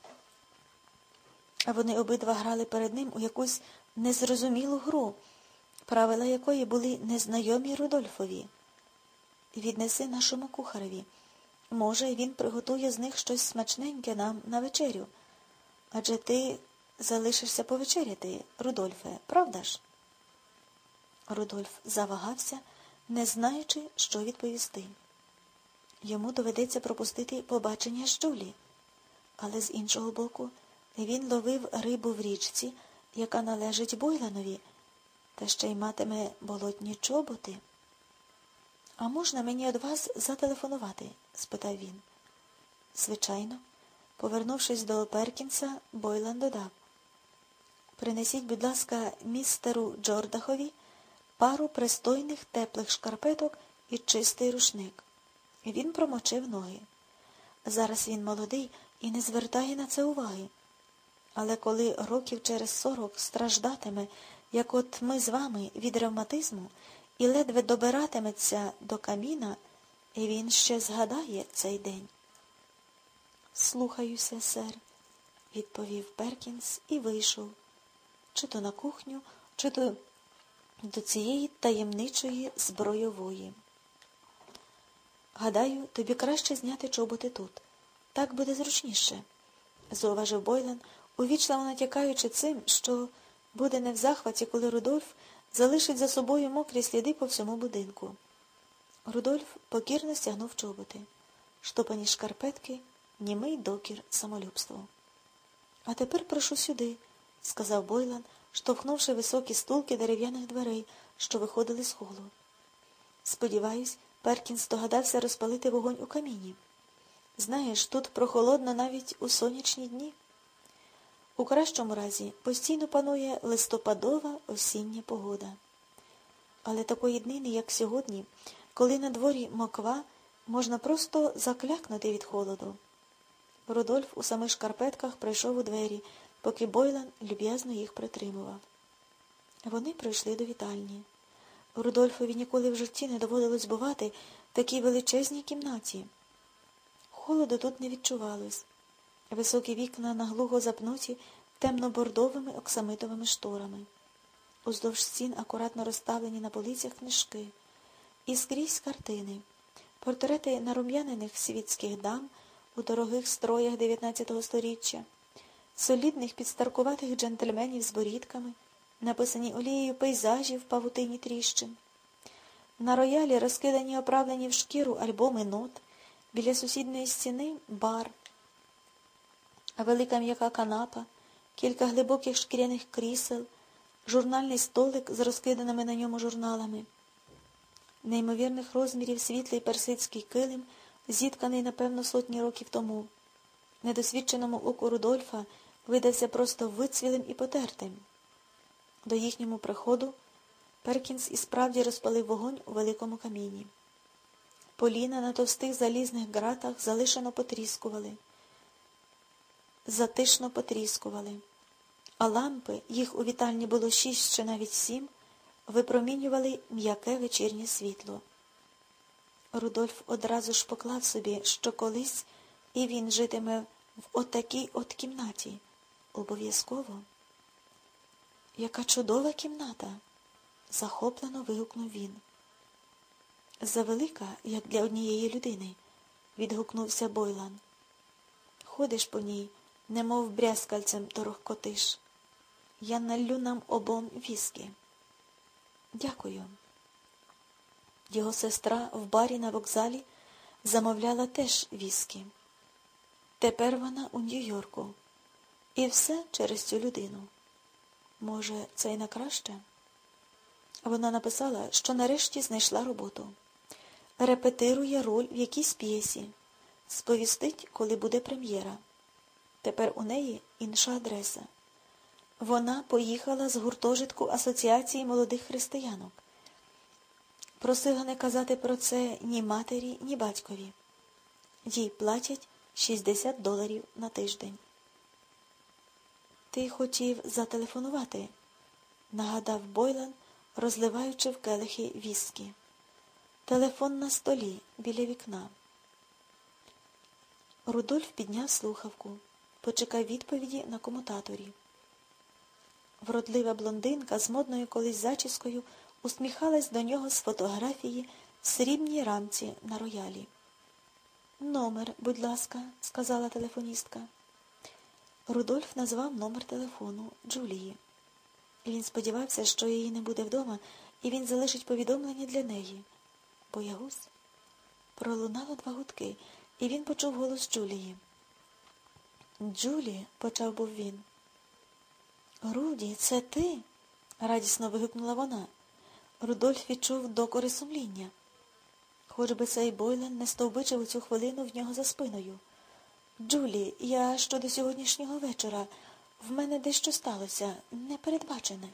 А вони обидва грали перед ним у якусь незрозумілу гру, правила якої були незнайомі Рудольфові. «Віднеси нашому кухареві. Може, він приготує з них щось смачненьке нам на вечерю. Адже ти залишишся повечеряти, Рудольфе, правда ж?» Рудольф завагався, не знаючи, що відповісти. Йому доведеться пропустити побачення з Джулі. Але з іншого боку, він ловив рибу в річці, яка належить Бойланові, та ще й матиме болотні чоботи. «А можна мені від вас зателефонувати?» – спитав він. «Звичайно». Повернувшись до Перкінса, Бойлан додав: «Принесіть, будь ласка, містеру Джордахові пару пристойних теплих шкарпеток і чистий рушник». Він промочив ноги. Зараз він молодий і не звертає на це уваги. Але коли років через сорок страждатиме, як от ми з вами, від ревматизму, і ледве добиратиметься до каміна, і він ще згадає цей день. «Слухаюся, сер», – відповів Перкінс і вийшов, чи то на кухню, чи то до цієї таємничої збройової. «Гадаю, тобі краще зняти чоботи тут. Так буде зручніше», – зауважив Бойлан, увічливо натякаючи цим, що буде не в захваті, коли Рудольф залишить за собою мокрі сліди по всьому будинку. Рудольф покірно стягнув чоботи. Штопані шкарпетки – німий докір самолюбству. «А тепер прошу сюди», – сказав Бойлан, штовхнувши високі стулки дерев'яних дверей, що виходили з холу. Сподіваюсь, Перкінс догадався розпалити вогонь у каміні. Знаєш, тут прохолодно навіть у сонячні дні. У кращому разі постійно панує листопадова осіння погода. Але такої днини, як сьогодні, коли на дворі моква, можна просто заклякнути від холоду. Рудольф у самих шкарпетках прийшов у двері, поки Бойлан люб'язно їх притримував. Вони прийшли до вітальні. Рудольфові ніколи в житті не доводилось бувати в такій величезній кімнаті. Холоду тут не відчувалось. Високі вікна наглухо запнуті темно-бордовими оксамитовими шторами. Уздовж стін акуратно розставлені на полицях книжки. І скрізь картини. Портрети нарум'янених світських дам у дорогих строях дев'ятнадцятого сторіччя, солідних підстаркуватих джентльменів з борідками, написані олією пейзажі в павутині тріщин. На роялі розкидані оправлені в шкіру альбоми нот, біля сусідньої стіни – бар, велика м'яка канапа, кілька глибоких шкіряних крісел, журнальний столик з розкиданими на ньому журналами. Неймовірних розмірів світлий персидський килим, зітканий, напевно, сотні років тому. Недосвідченому оку Рудольфа видався просто вицвілим і потертим. До їхньому приходу Перкінс і справді розпалив вогонь у великому каміні. Поліна на товстих залізних ґратах залишено потріскували, затишно потріскували, а лампи, їх у вітальні було шість чи навіть сім, випромінювали м'яке вечірнє світло. Рудольф одразу ж поклав собі, що колись і він житиме в отакій от кімнаті. Обов'язково. «Яка чудова кімната!» – захоплено вигукнув він. «Завелика, як для однієї людини», – відгукнувся Бойлан. «Ходиш по ній, немов брязкальцем торохкотиш. Я наллю нам обом віскі». «Дякую». Його сестра в барі на вокзалі замовляла теж віскі. Тепер вона у Нью-Йорку. І все через цю людину. Може, це й на краще? Вона написала, що нарешті знайшла роботу. Репетирує роль в якійсь п'єсі. Сповістить, коли буде прем'єра. Тепер у неї інша адреса. Вона поїхала з гуртожитку Асоціації молодих християнок. Просила не казати про це ні матері, ні батькові. Їй платять шістдесят доларів на тиждень. «Ти хотів зателефонувати», – нагадав Бойлан, розливаючи в келихи віскі. «Телефон на столі, біля вікна». Рудольф підняв слухавку, почекав відповіді на комутаторі. Вродлива блондинка з модною колись зачіскою усміхалась до нього з фотографії в срібній рамці на роялі. «Номер, будь ласка», – сказала телефоністка. Рудольф назвав номер телефону Джулії. Він сподівався, що її не буде вдома, і він залишить повідомлення для неї. Боягуз. Пролунало два гудки, і він почув голос Джулії. «Джулі», – почав був він. «Руді, це ти?» – радісно вигукнула вона. Рудольф відчув докори сумління. Хоч би цей Бойлан не стовбичив у цю хвилину в нього за спиною. «Джулі, я щодо сьогоднішнього вечора. В мене дещо сталося, непередбачене».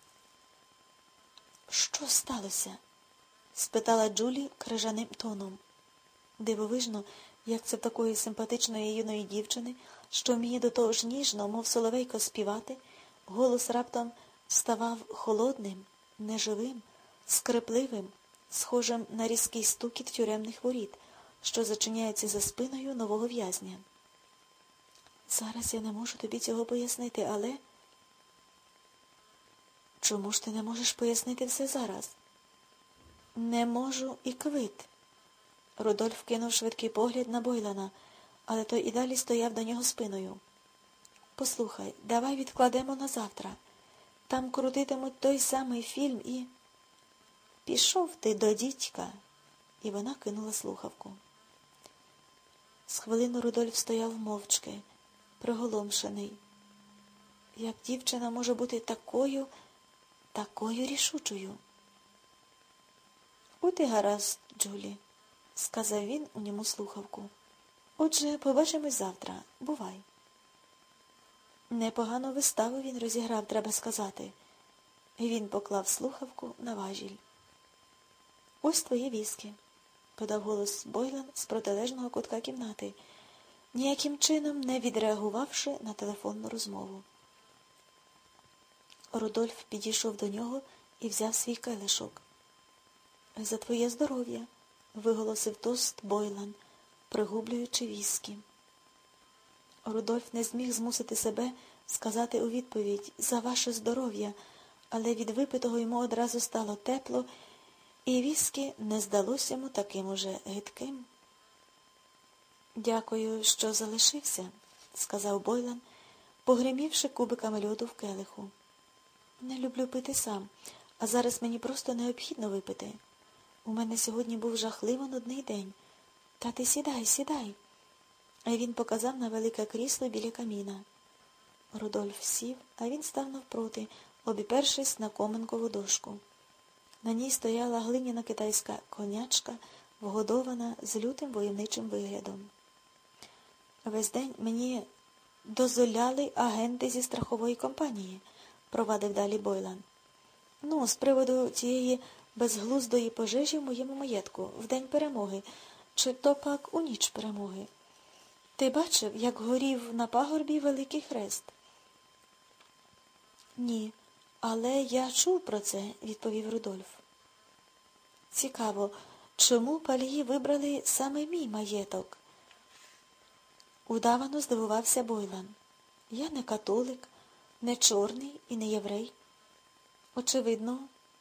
«Що сталося?» – спитала Джулі крижаним тоном. Дивовижно, як це в такої симпатичної юної дівчини, що вміє до того ж ніжно, мов соловейко, співати, голос раптом ставав холодним, неживим, скрипливим, схожим на різкий стукіт тюремних воріт, що зачиняється за спиною нового в'язня. «Зараз я не можу тобі цього пояснити, але...» «Чому ж ти не можеш пояснити все зараз?» «Не можу і квит». Рудольф кинув швидкий погляд на Бойлана, але той і далі стояв до нього спиною. «Послухай, давай відкладемо на завтра. Там крутитимуть той самий фільм і...» «Пішов ти до дідька!» І вона кинула слухавку. З хвилину Рудольф стояв мовчки, приголомшений. як дівчина може бути такою, такою рішучою. От і гаразд, Джулі, сказав він у ньому слухавку. Отже, побачимось завтра. Бувай. Непогану виставу він розіграв, треба сказати. Він поклав слухавку на важіль. Ось твоє віскі, подав голос Бойлан з протилежного кутка кімнати, ніяким чином не відреагувавши на телефонну розмову. Рудольф підійшов до нього і взяв свій келишок. За твоє здоров'я, виголосив тост Бойлан, пригублюючи віскі. Рудольф не зміг змусити себе сказати у відповідь «За ваше здоров'я», але від випитого йому одразу стало тепло, і віскі не здалося йому таким уже гидким. «Дякую, що залишився», — сказав Бойлан, погримівши кубиками льоду в келиху. «Не люблю пити сам, а зараз мені просто необхідно випити. У мене сьогодні був жахливо нудний день. Та ти сідай, сідай». А він показав на велике крісло біля каміна. Рудольф сів, а він став навпроти, обіпершись на коменкову дошку. На ній стояла глиняна китайська конячка, вгодована з лютим войовничим виглядом. Весь день мені дозволяли агенти зі страхової компанії, провадив далі Бойлан. Ну, з приводу цієї безглуздої пожежі в моєму маєтку, в день перемоги, чи то пак у ніч перемоги. Ти бачив, як горів на пагорбі Великий Хрест? Ні, але я чув про це, відповів Рудольф. Цікаво, чому палії вибрали саме мій маєток? Удавано здивувався Бойлан. Я не католик, не чорний і не єврей. Очевидно,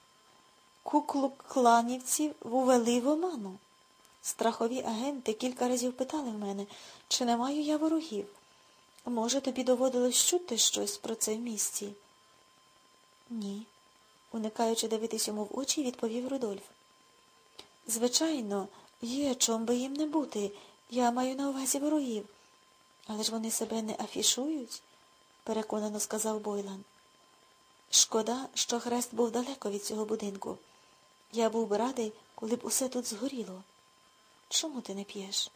куклук-кланівців увели в оману. Страхові агенти кілька разів питали в мене, чи не маю я ворогів. Може, тобі доводилось чути щось про це в місті? Ні, уникаючи дивитись йому в очі, відповів Рудольф. Звичайно, є, чом би їм не бути. Я маю на увазі ворогів. Але ж вони себе не афішують, переконано сказав Бойлан. Шкода, що хрест був далеко від цього будинку. Я був би радий, коли б усе тут згоріло. Чому ти не п'єш?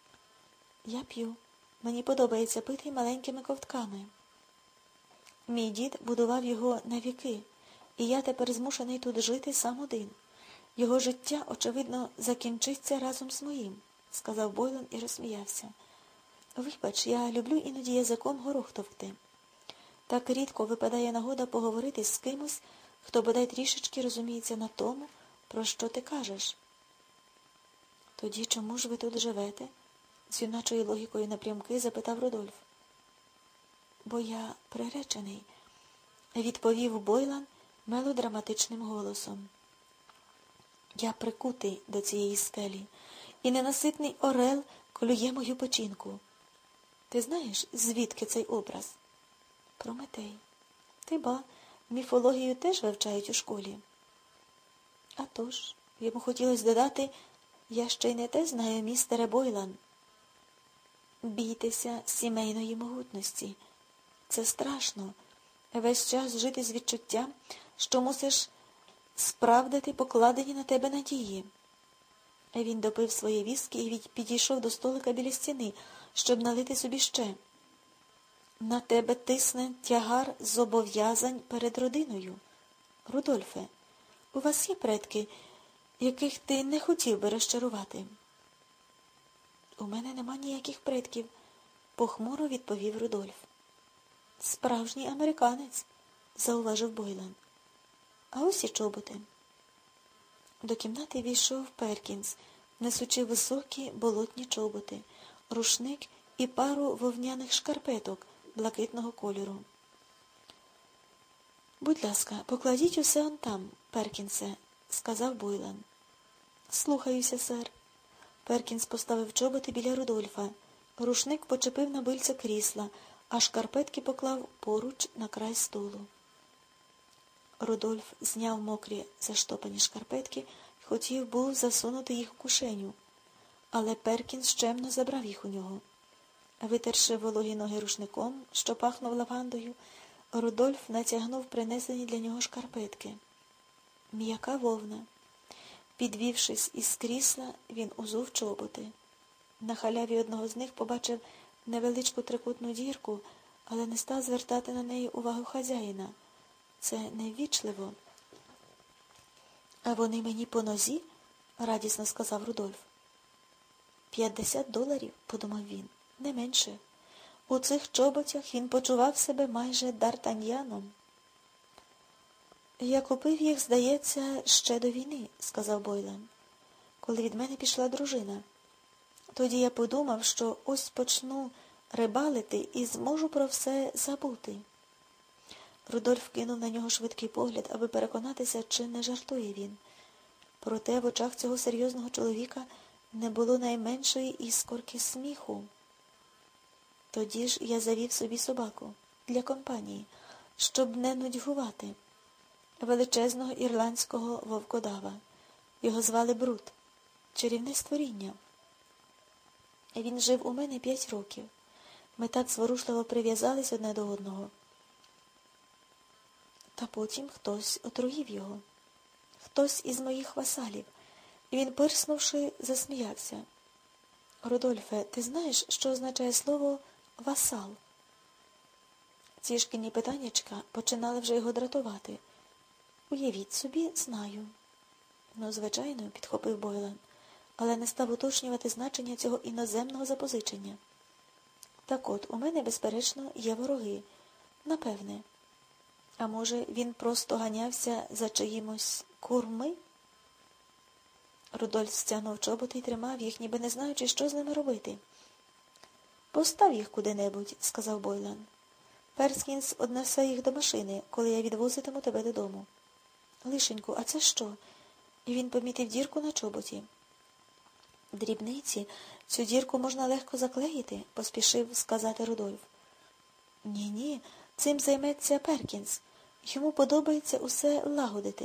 Я п'ю. Мені подобається пити маленькими ковтками. Мій дід будував його на віки, і я тепер змушений тут жити сам один. Його життя, очевидно, закінчиться разом з моїм, сказав Бойлан і розсміявся. Вибач, я люблю іноді язиком горох товкти. Так рідко випадає нагода поговорити з кимось, хто бодай трішечки розуміється на тому, про що ти кажеш. Тоді чому ж ви тут живете? З юначою логікою напрямки запитав Рудольф. Бо я приречений, відповів Бойлан мелодраматичним голосом. Я прикутий до цієї скелі, і ненаситний орел клює мою печінку. Ти знаєш, звідки цей образ? Прометей. Ти ба, міфологію теж вивчають у школі. А тож, йому хотілося додати, я ще й не те знаю, містере Бойлан. Бійтеся сімейної могутності. Це страшно. Весь час жити з відчуттям, що мусиш справдити покладені на тебе надії. Він допив своє віскі і підійшов до столика біля стіни, щоб налити собі ще. На тебе тисне тягар зобов'язань перед родиною. Рудольфе, у вас є предки, яких ти не хотів би розчарувати? У мене нема ніяких предків, похмуро відповів Рудольф. Справжній американець, зауважив Бойлан. А ось і чоботи. До кімнати війшов Перкінс, несучи високі болотні чоботи, рушник і пару вовняних шкарпеток блакитного кольору. Будь ласка, покладіть усе он там, Перкінсе, сказав Бойлан. Слухаюся, сер. Перкінс поставив чоботи біля Рудольфа. Рушник почепив на бильце крісла, а шкарпетки поклав поруч на край столу. Рудольф зняв мокрі заштопані шкарпетки і хотів був засунути їх в кишеню, але Перкінс чемно забрав їх у нього. Витерши вологі ноги рушником, що пахнув лавандою, Рудольф натягнув принесені для нього шкарпетки. М'яка вовна. Підвівшись із крісла, він узув чоботи. На халяві одного з них побачив невеличку трикутну дірку, але не став звертати на неї увагу хазяїна. Це неввічливо. «А вони мені по нозі?» – радісно сказав Рудольф. «П'ятдесят доларів», – подумав він, – не менше. У цих чоботях він почував себе майже д'Артаньяном. «Я купив їх, здається, ще до війни», – сказав Бойлан, – «коли від мене пішла дружина. Тоді я подумав, що ось почну рибалити і зможу про все забути». Рудольф кинув на нього швидкий погляд, аби переконатися, чи не жартує він. Проте в очах цього серйозного чоловіка не було найменшої іскорки сміху. «Тоді ж я завів собі собаку для компанії, щоб не нудьгувати. Величезного ірландського вовкодава. Його звали Брут. Чарівне створіння. Він жив у мене п'ять років. Ми так зворушливо прив'язались одне до одного. Та потім хтось отруїв його. Хтось із моїх васалів. І він, пирснувши, засміявся. Рудольфе, ти знаєш, що означає слово «васал»?» Ці шкільні питаннячка починали вже його дратувати. «Уявіть собі, знаю». «Ну, звичайно», – підхопив Бойлан, але не став уточнювати значення цього іноземного запозичення. «Так от, у мене, безперечно, є вороги. Напевне. А може, він просто ганявся за чиїмось курми?» Рудольф стягнув чоботи і тримав їх, ніби не знаючи, що з ними робити. «Постав їх куди-небудь», – сказав Бойлан. «Перскінс однесе їх до машини, коли я відвозитиму тебе додому». «Лишеньку, а це що?» І він помітив дірку на чоботі. «Дрібниці, цю дірку можна легко заклеїти», – поспішив сказати Рудольф. «Ні-ні, цим займеться Перкінс. Йому подобається усе лагодити».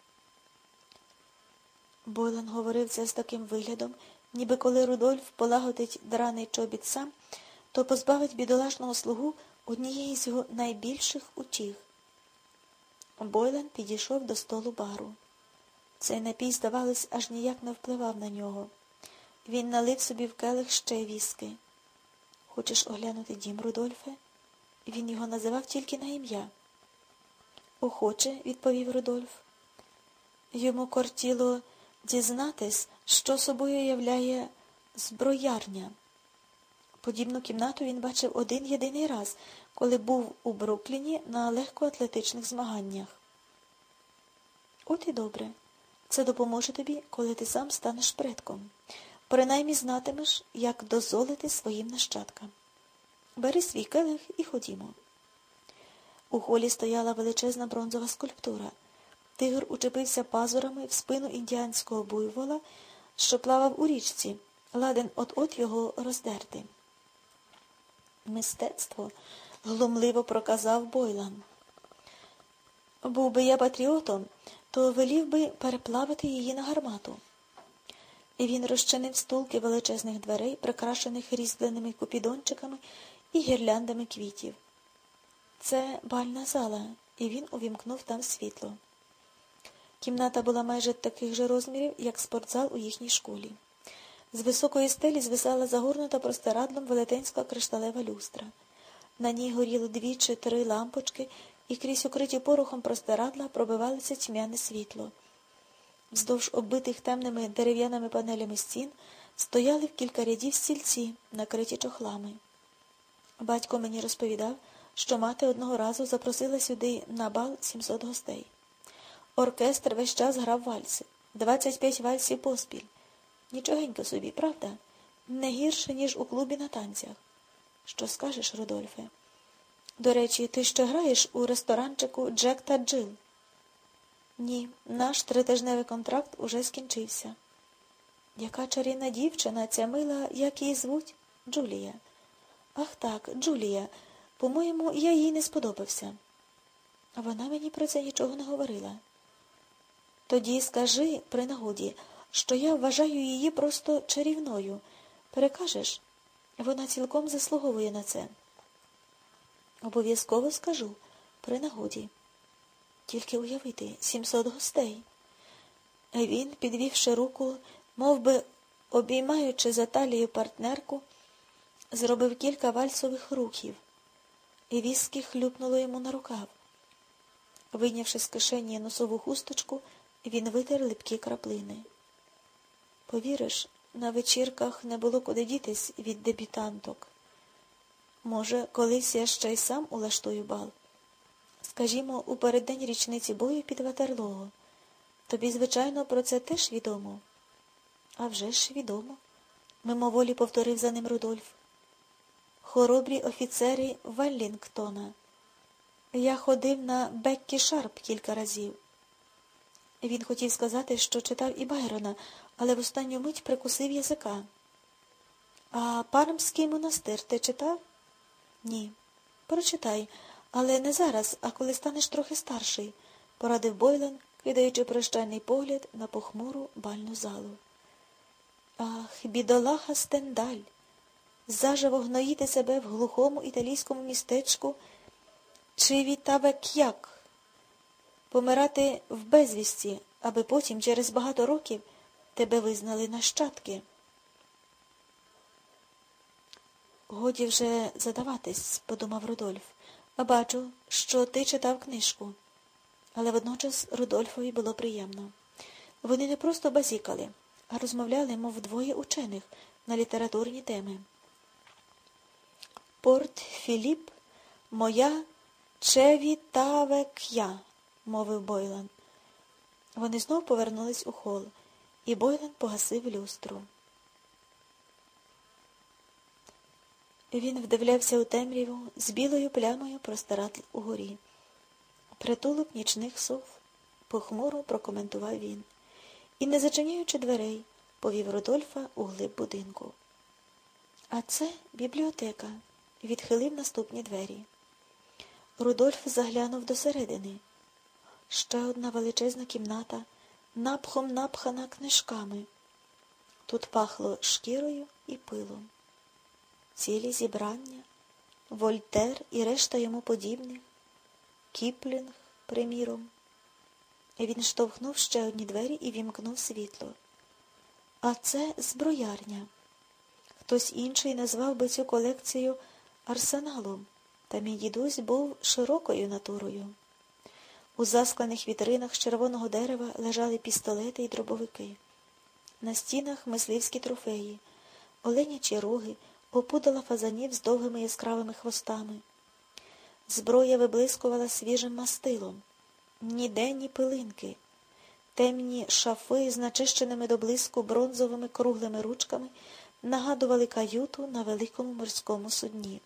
Бойлан говорив це з таким виглядом, ніби коли Рудольф полагодить драний чобіт сам, то позбавить бідолашного слугу однієї з його найбільших утіх. Бойлан підійшов до столу бару. Цей напій, здавалось, аж ніяк не впливав на нього. Він налив собі в келих ще віски. «Хочеш оглянути дім, Рудольфе?» Він його називав тільки на ім'я. «Охоче», – відповів Рудольф. Йому кортіло дізнатись, що собою являє зброярня. Подібну кімнату він бачив один єдиний раз, коли був у Брукліні на легкоатлетичних змаганнях. «От і добре. Це допоможе тобі, коли ти сам станеш предком. Принаймні знатимеш, як дозволити своїм нащадкам. Бери свій келих і ходімо». У холі стояла величезна бронзова скульптура. Тигр учепився пазурами в спину індіанського буйвола, що плавав у річці, ладен от-от його роздерти. «Мистецтво», – глумливо проказав Бойлан. «Був би я патріотом, то велів би переплавити її на гармату». І він розчинив стулки величезних дверей, прикрашених різьбленими купідончиками і гірляндами квітів. Це бальна зала, і він увімкнув там світло. Кімната була майже таких же розмірів, як спортзал у їхній школі. З високої стелі звисала загорнута простирадлом велетенська кришталева люстра. На ній горіли дві чи три лампочки, і крізь укриті порохом простирадла пробивалося тьмяне світло. Вздовж оббитих темними дерев'яними панелями стін стояли в кілька рядів стільці, накриті чохлами. Батько мені розповідав, що мати одного разу запросила сюди на бал сімсот гостей. Оркестр весь час грав вальси. Двадцять п'ять вальсів поспіль. Нічогенько собі, правда? Не гірше, ніж у клубі на танцях. Що скажеш, Рудольфе? До речі, ти ще граєш у ресторанчику «Джек та Джил»? Ні, наш тритижневий контракт уже скінчився. Яка чарівна дівчина, ця мила, як її звуть? Джулія. Ах так, Джулія. По-моєму, я їй не сподобався. Вона мені про це нічого не говорила. Тоді скажи при нагоді, що я вважаю її просто чарівною. Перекажеш? Вона цілком заслуговує на це. Обов'язково скажу, при нагоді. Тільки уявити, сімсот гостей. Він, підвівши руку, мов би обіймаючи за талію партнерку, зробив кілька вальсових рухів, і віскі хлюпнуло йому на рукав. Вийнявши з кишені носову хусточку, він витер липкі краплини. Повіриш, на вечірках не було куди дітись від дебютанток. Може, колись я ще й сам улаштую бал. Скажімо, у переддень річниці бою під Ватерлоо. Тобі, звичайно, про це теж відомо? А вже ж відомо, мимоволі повторив за ним Рудольф. Хоробрі офіцери Веллінгтона. Я ходив на Беккі Шарп кілька разів. Він хотів сказати, що читав і Байрона, але в останню мить прикусив язика. А Пармський монастир ти читав? Ні. Прочитай, але не зараз, а коли станеш трохи старший, порадив Бойлен, кидаючи прощальний погляд на похмуру бальну залу. Ах, бідолаха Стендаль! Заживо гноїти себе в глухому італійському містечку Чивітавек'як, помирати в безвісті, аби потім, через багато років, тебе визнали нащадки. Годі вже задаватись, подумав Рудольф, а бачу, що ти читав книжку. Але водночас Рудольфові було приємно. Вони не просто базікали, а розмовляли, мов двоє учених, на літературні теми. «Порт Філіп, моя Чевітавек'я», – мовив Бойлен. Вони знов повернулись у хол, і Бойлен погасив люстру. Він вдивлявся у темряву з білою плямою простирадл угорі. «Притулок нічних сов», – похмуро прокоментував він. І, не зачиняючи дверей, повів Рудольфа у глиб будинку. «А це бібліотека», – відхилив наступні двері. Рудольф заглянув досередини. Ще одна величезна кімната, напхом напхана книжками. Тут пахло шкірою і пилом. Цілі зібрання, Вольтер і решта йому подібних, Кіплінг, приміром. Він штовхнув ще одні двері і вімкнув світло. А це зброярня. Хтось інший назвав би цю колекцію арсеналом, та мій дідусь був широкою натурою. У засклених вітринах з червоного дерева лежали пістолети й дробовики. На стінах мисливські трофеї, оленячі роги, опудала фазанів з довгими яскравими хвостами. Зброя виблискувала свіжим мастилом. Ніде ні пилинки. Темні шафи з начищеними до блиску бронзовими круглими ручками нагадували каюту на великому морському судні.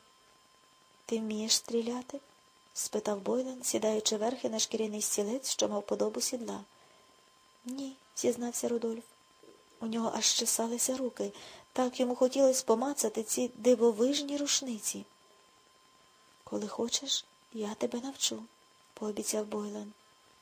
«Ти вмієш стріляти?» – спитав Бойлен, сідаючи верхи на шкіряний стілець, що мав подобу сідла. «Ні», – зізнався Рудольф. У нього аж чесалися руки. Так йому хотілося помацати ці дивовижні рушниці. «Коли хочеш, я тебе навчу», – пообіцяв Бойлен.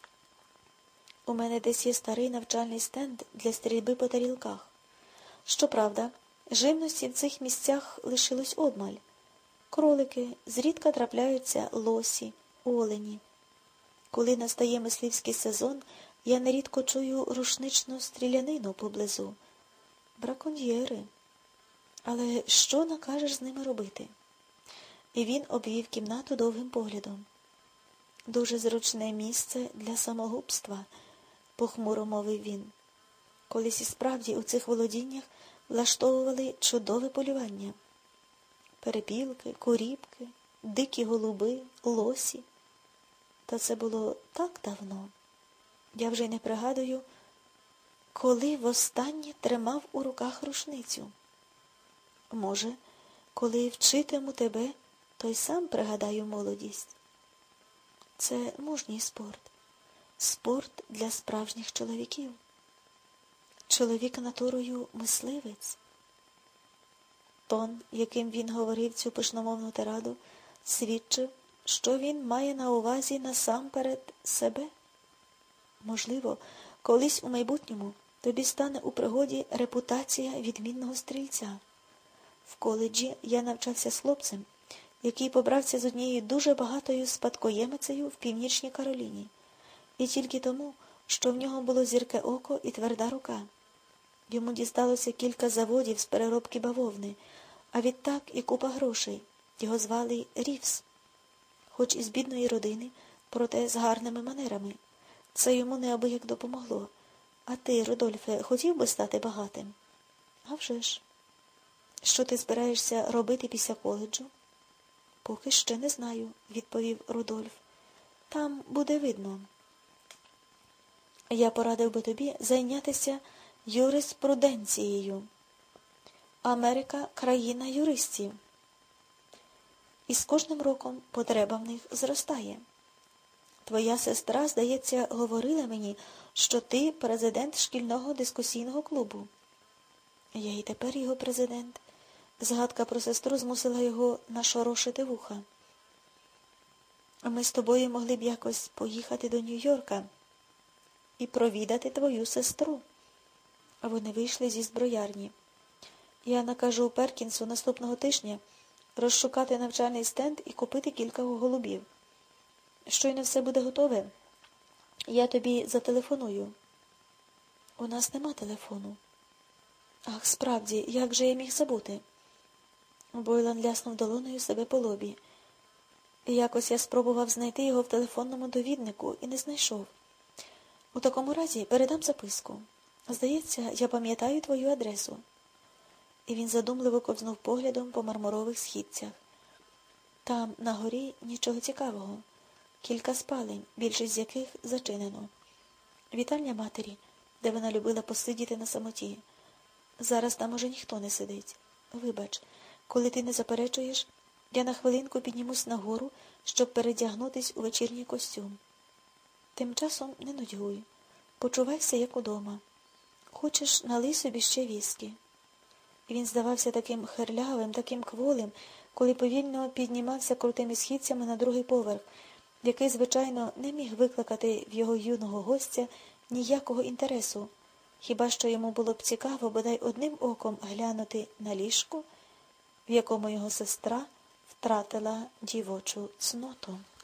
«У мене десь є старий навчальний стенд для стрільби по тарілках. Щоправда, живності в цих місцях лишилось обмаль. Кролики, зрідка трапляються лосі, олені. Коли настає мисливський сезон, я нерідко чую рушничну стрілянину поблизу. Браконьєри. Але що накажеш з ними робити?» І він обвів кімнату довгим поглядом. «Дуже зручне місце для самогубства», – похмуро мовив він. Колись і справді у цих володіннях влаштовували чудове полювання. Перепілки, куріпки, дикі голуби, лосі. Та це було так давно. Я вже й не пригадую, коли востаннє тримав у руках рушницю. Може, коли вчитиму тебе, то й сам пригадаю молодість. Це мужній спорт. Спорт для справжніх чоловіків. Чоловік натурою мисливець. Тон, яким він говорив цю пишномовну тираду, свідчив, що він має на увазі насамперед себе. Можливо, колись у майбутньому тобі стане у пригоді репутація відмінного стрільця. В коледжі я навчався з хлопцем, який побрався з однією дуже багатою спадкоємицею в Північній Кароліні. І тільки тому, що в нього було зірке око і тверда рука. Йому дісталося кілька заводів з переробки бавовни, а відтак і купа грошей. Його звали Рівс. Хоч із бідної родини, проте з гарними манерами. Це йому неабияк допомогло. А ти, Рудольфе, хотів би стати багатим? А вже ж. Що ти збираєшся робити після коледжу? Поки ще не знаю, відповів Рудольф. Там буде видно. Я порадив би тобі зайнятися юриспруденцією. Америка – країна юристів. І з кожним роком потреба в них зростає. Твоя сестра, здається, говорила мені, що ти президент шкільного дискусійного клубу. Я і тепер його президент. Згадка про сестру змусила його нашорошити вуха. Ми з тобою могли б якось поїхати до Нью-Йорка і провідати твою сестру. Вони вийшли зі зброярні. Я накажу Перкінсу наступного тижня розшукати навчальний стенд і купити кілька голубів. Щойно все буде готове, я тобі зателефоную. У нас нема телефону. Ах, справді, як же я міг забути? Бойлан ляснув долонею себе по лобі. Якось я спробував знайти його в телефонному довіднику і не знайшов. У такому разі передам записку. Здається, я пам'ятаю твою адресу. І він задумливо ковзнув поглядом по мармурових східцях. Там, на горі, нічого цікавого. Кілька спалень, більшість з яких зачинено. Вітальня матері, де вона любила посидіти на самоті. Зараз там уже ніхто не сидить. Вибач, коли ти не заперечуєш, я на хвилинку піднімусь нагору, щоб передягнутись у вечірній костюм. Тим часом не нудьгуй. Почувайся, як удома. Хочеш, налий собі ще віскі. Він здавався таким хирлявим, таким кволим, коли повільно піднімався крутими східцями на другий поверх, який, звичайно, не міг викликати в його юного гостя ніякого інтересу, хіба що йому було б цікаво бодай одним оком глянути на ліжко, в якому його сестра втратила дівочу цноту.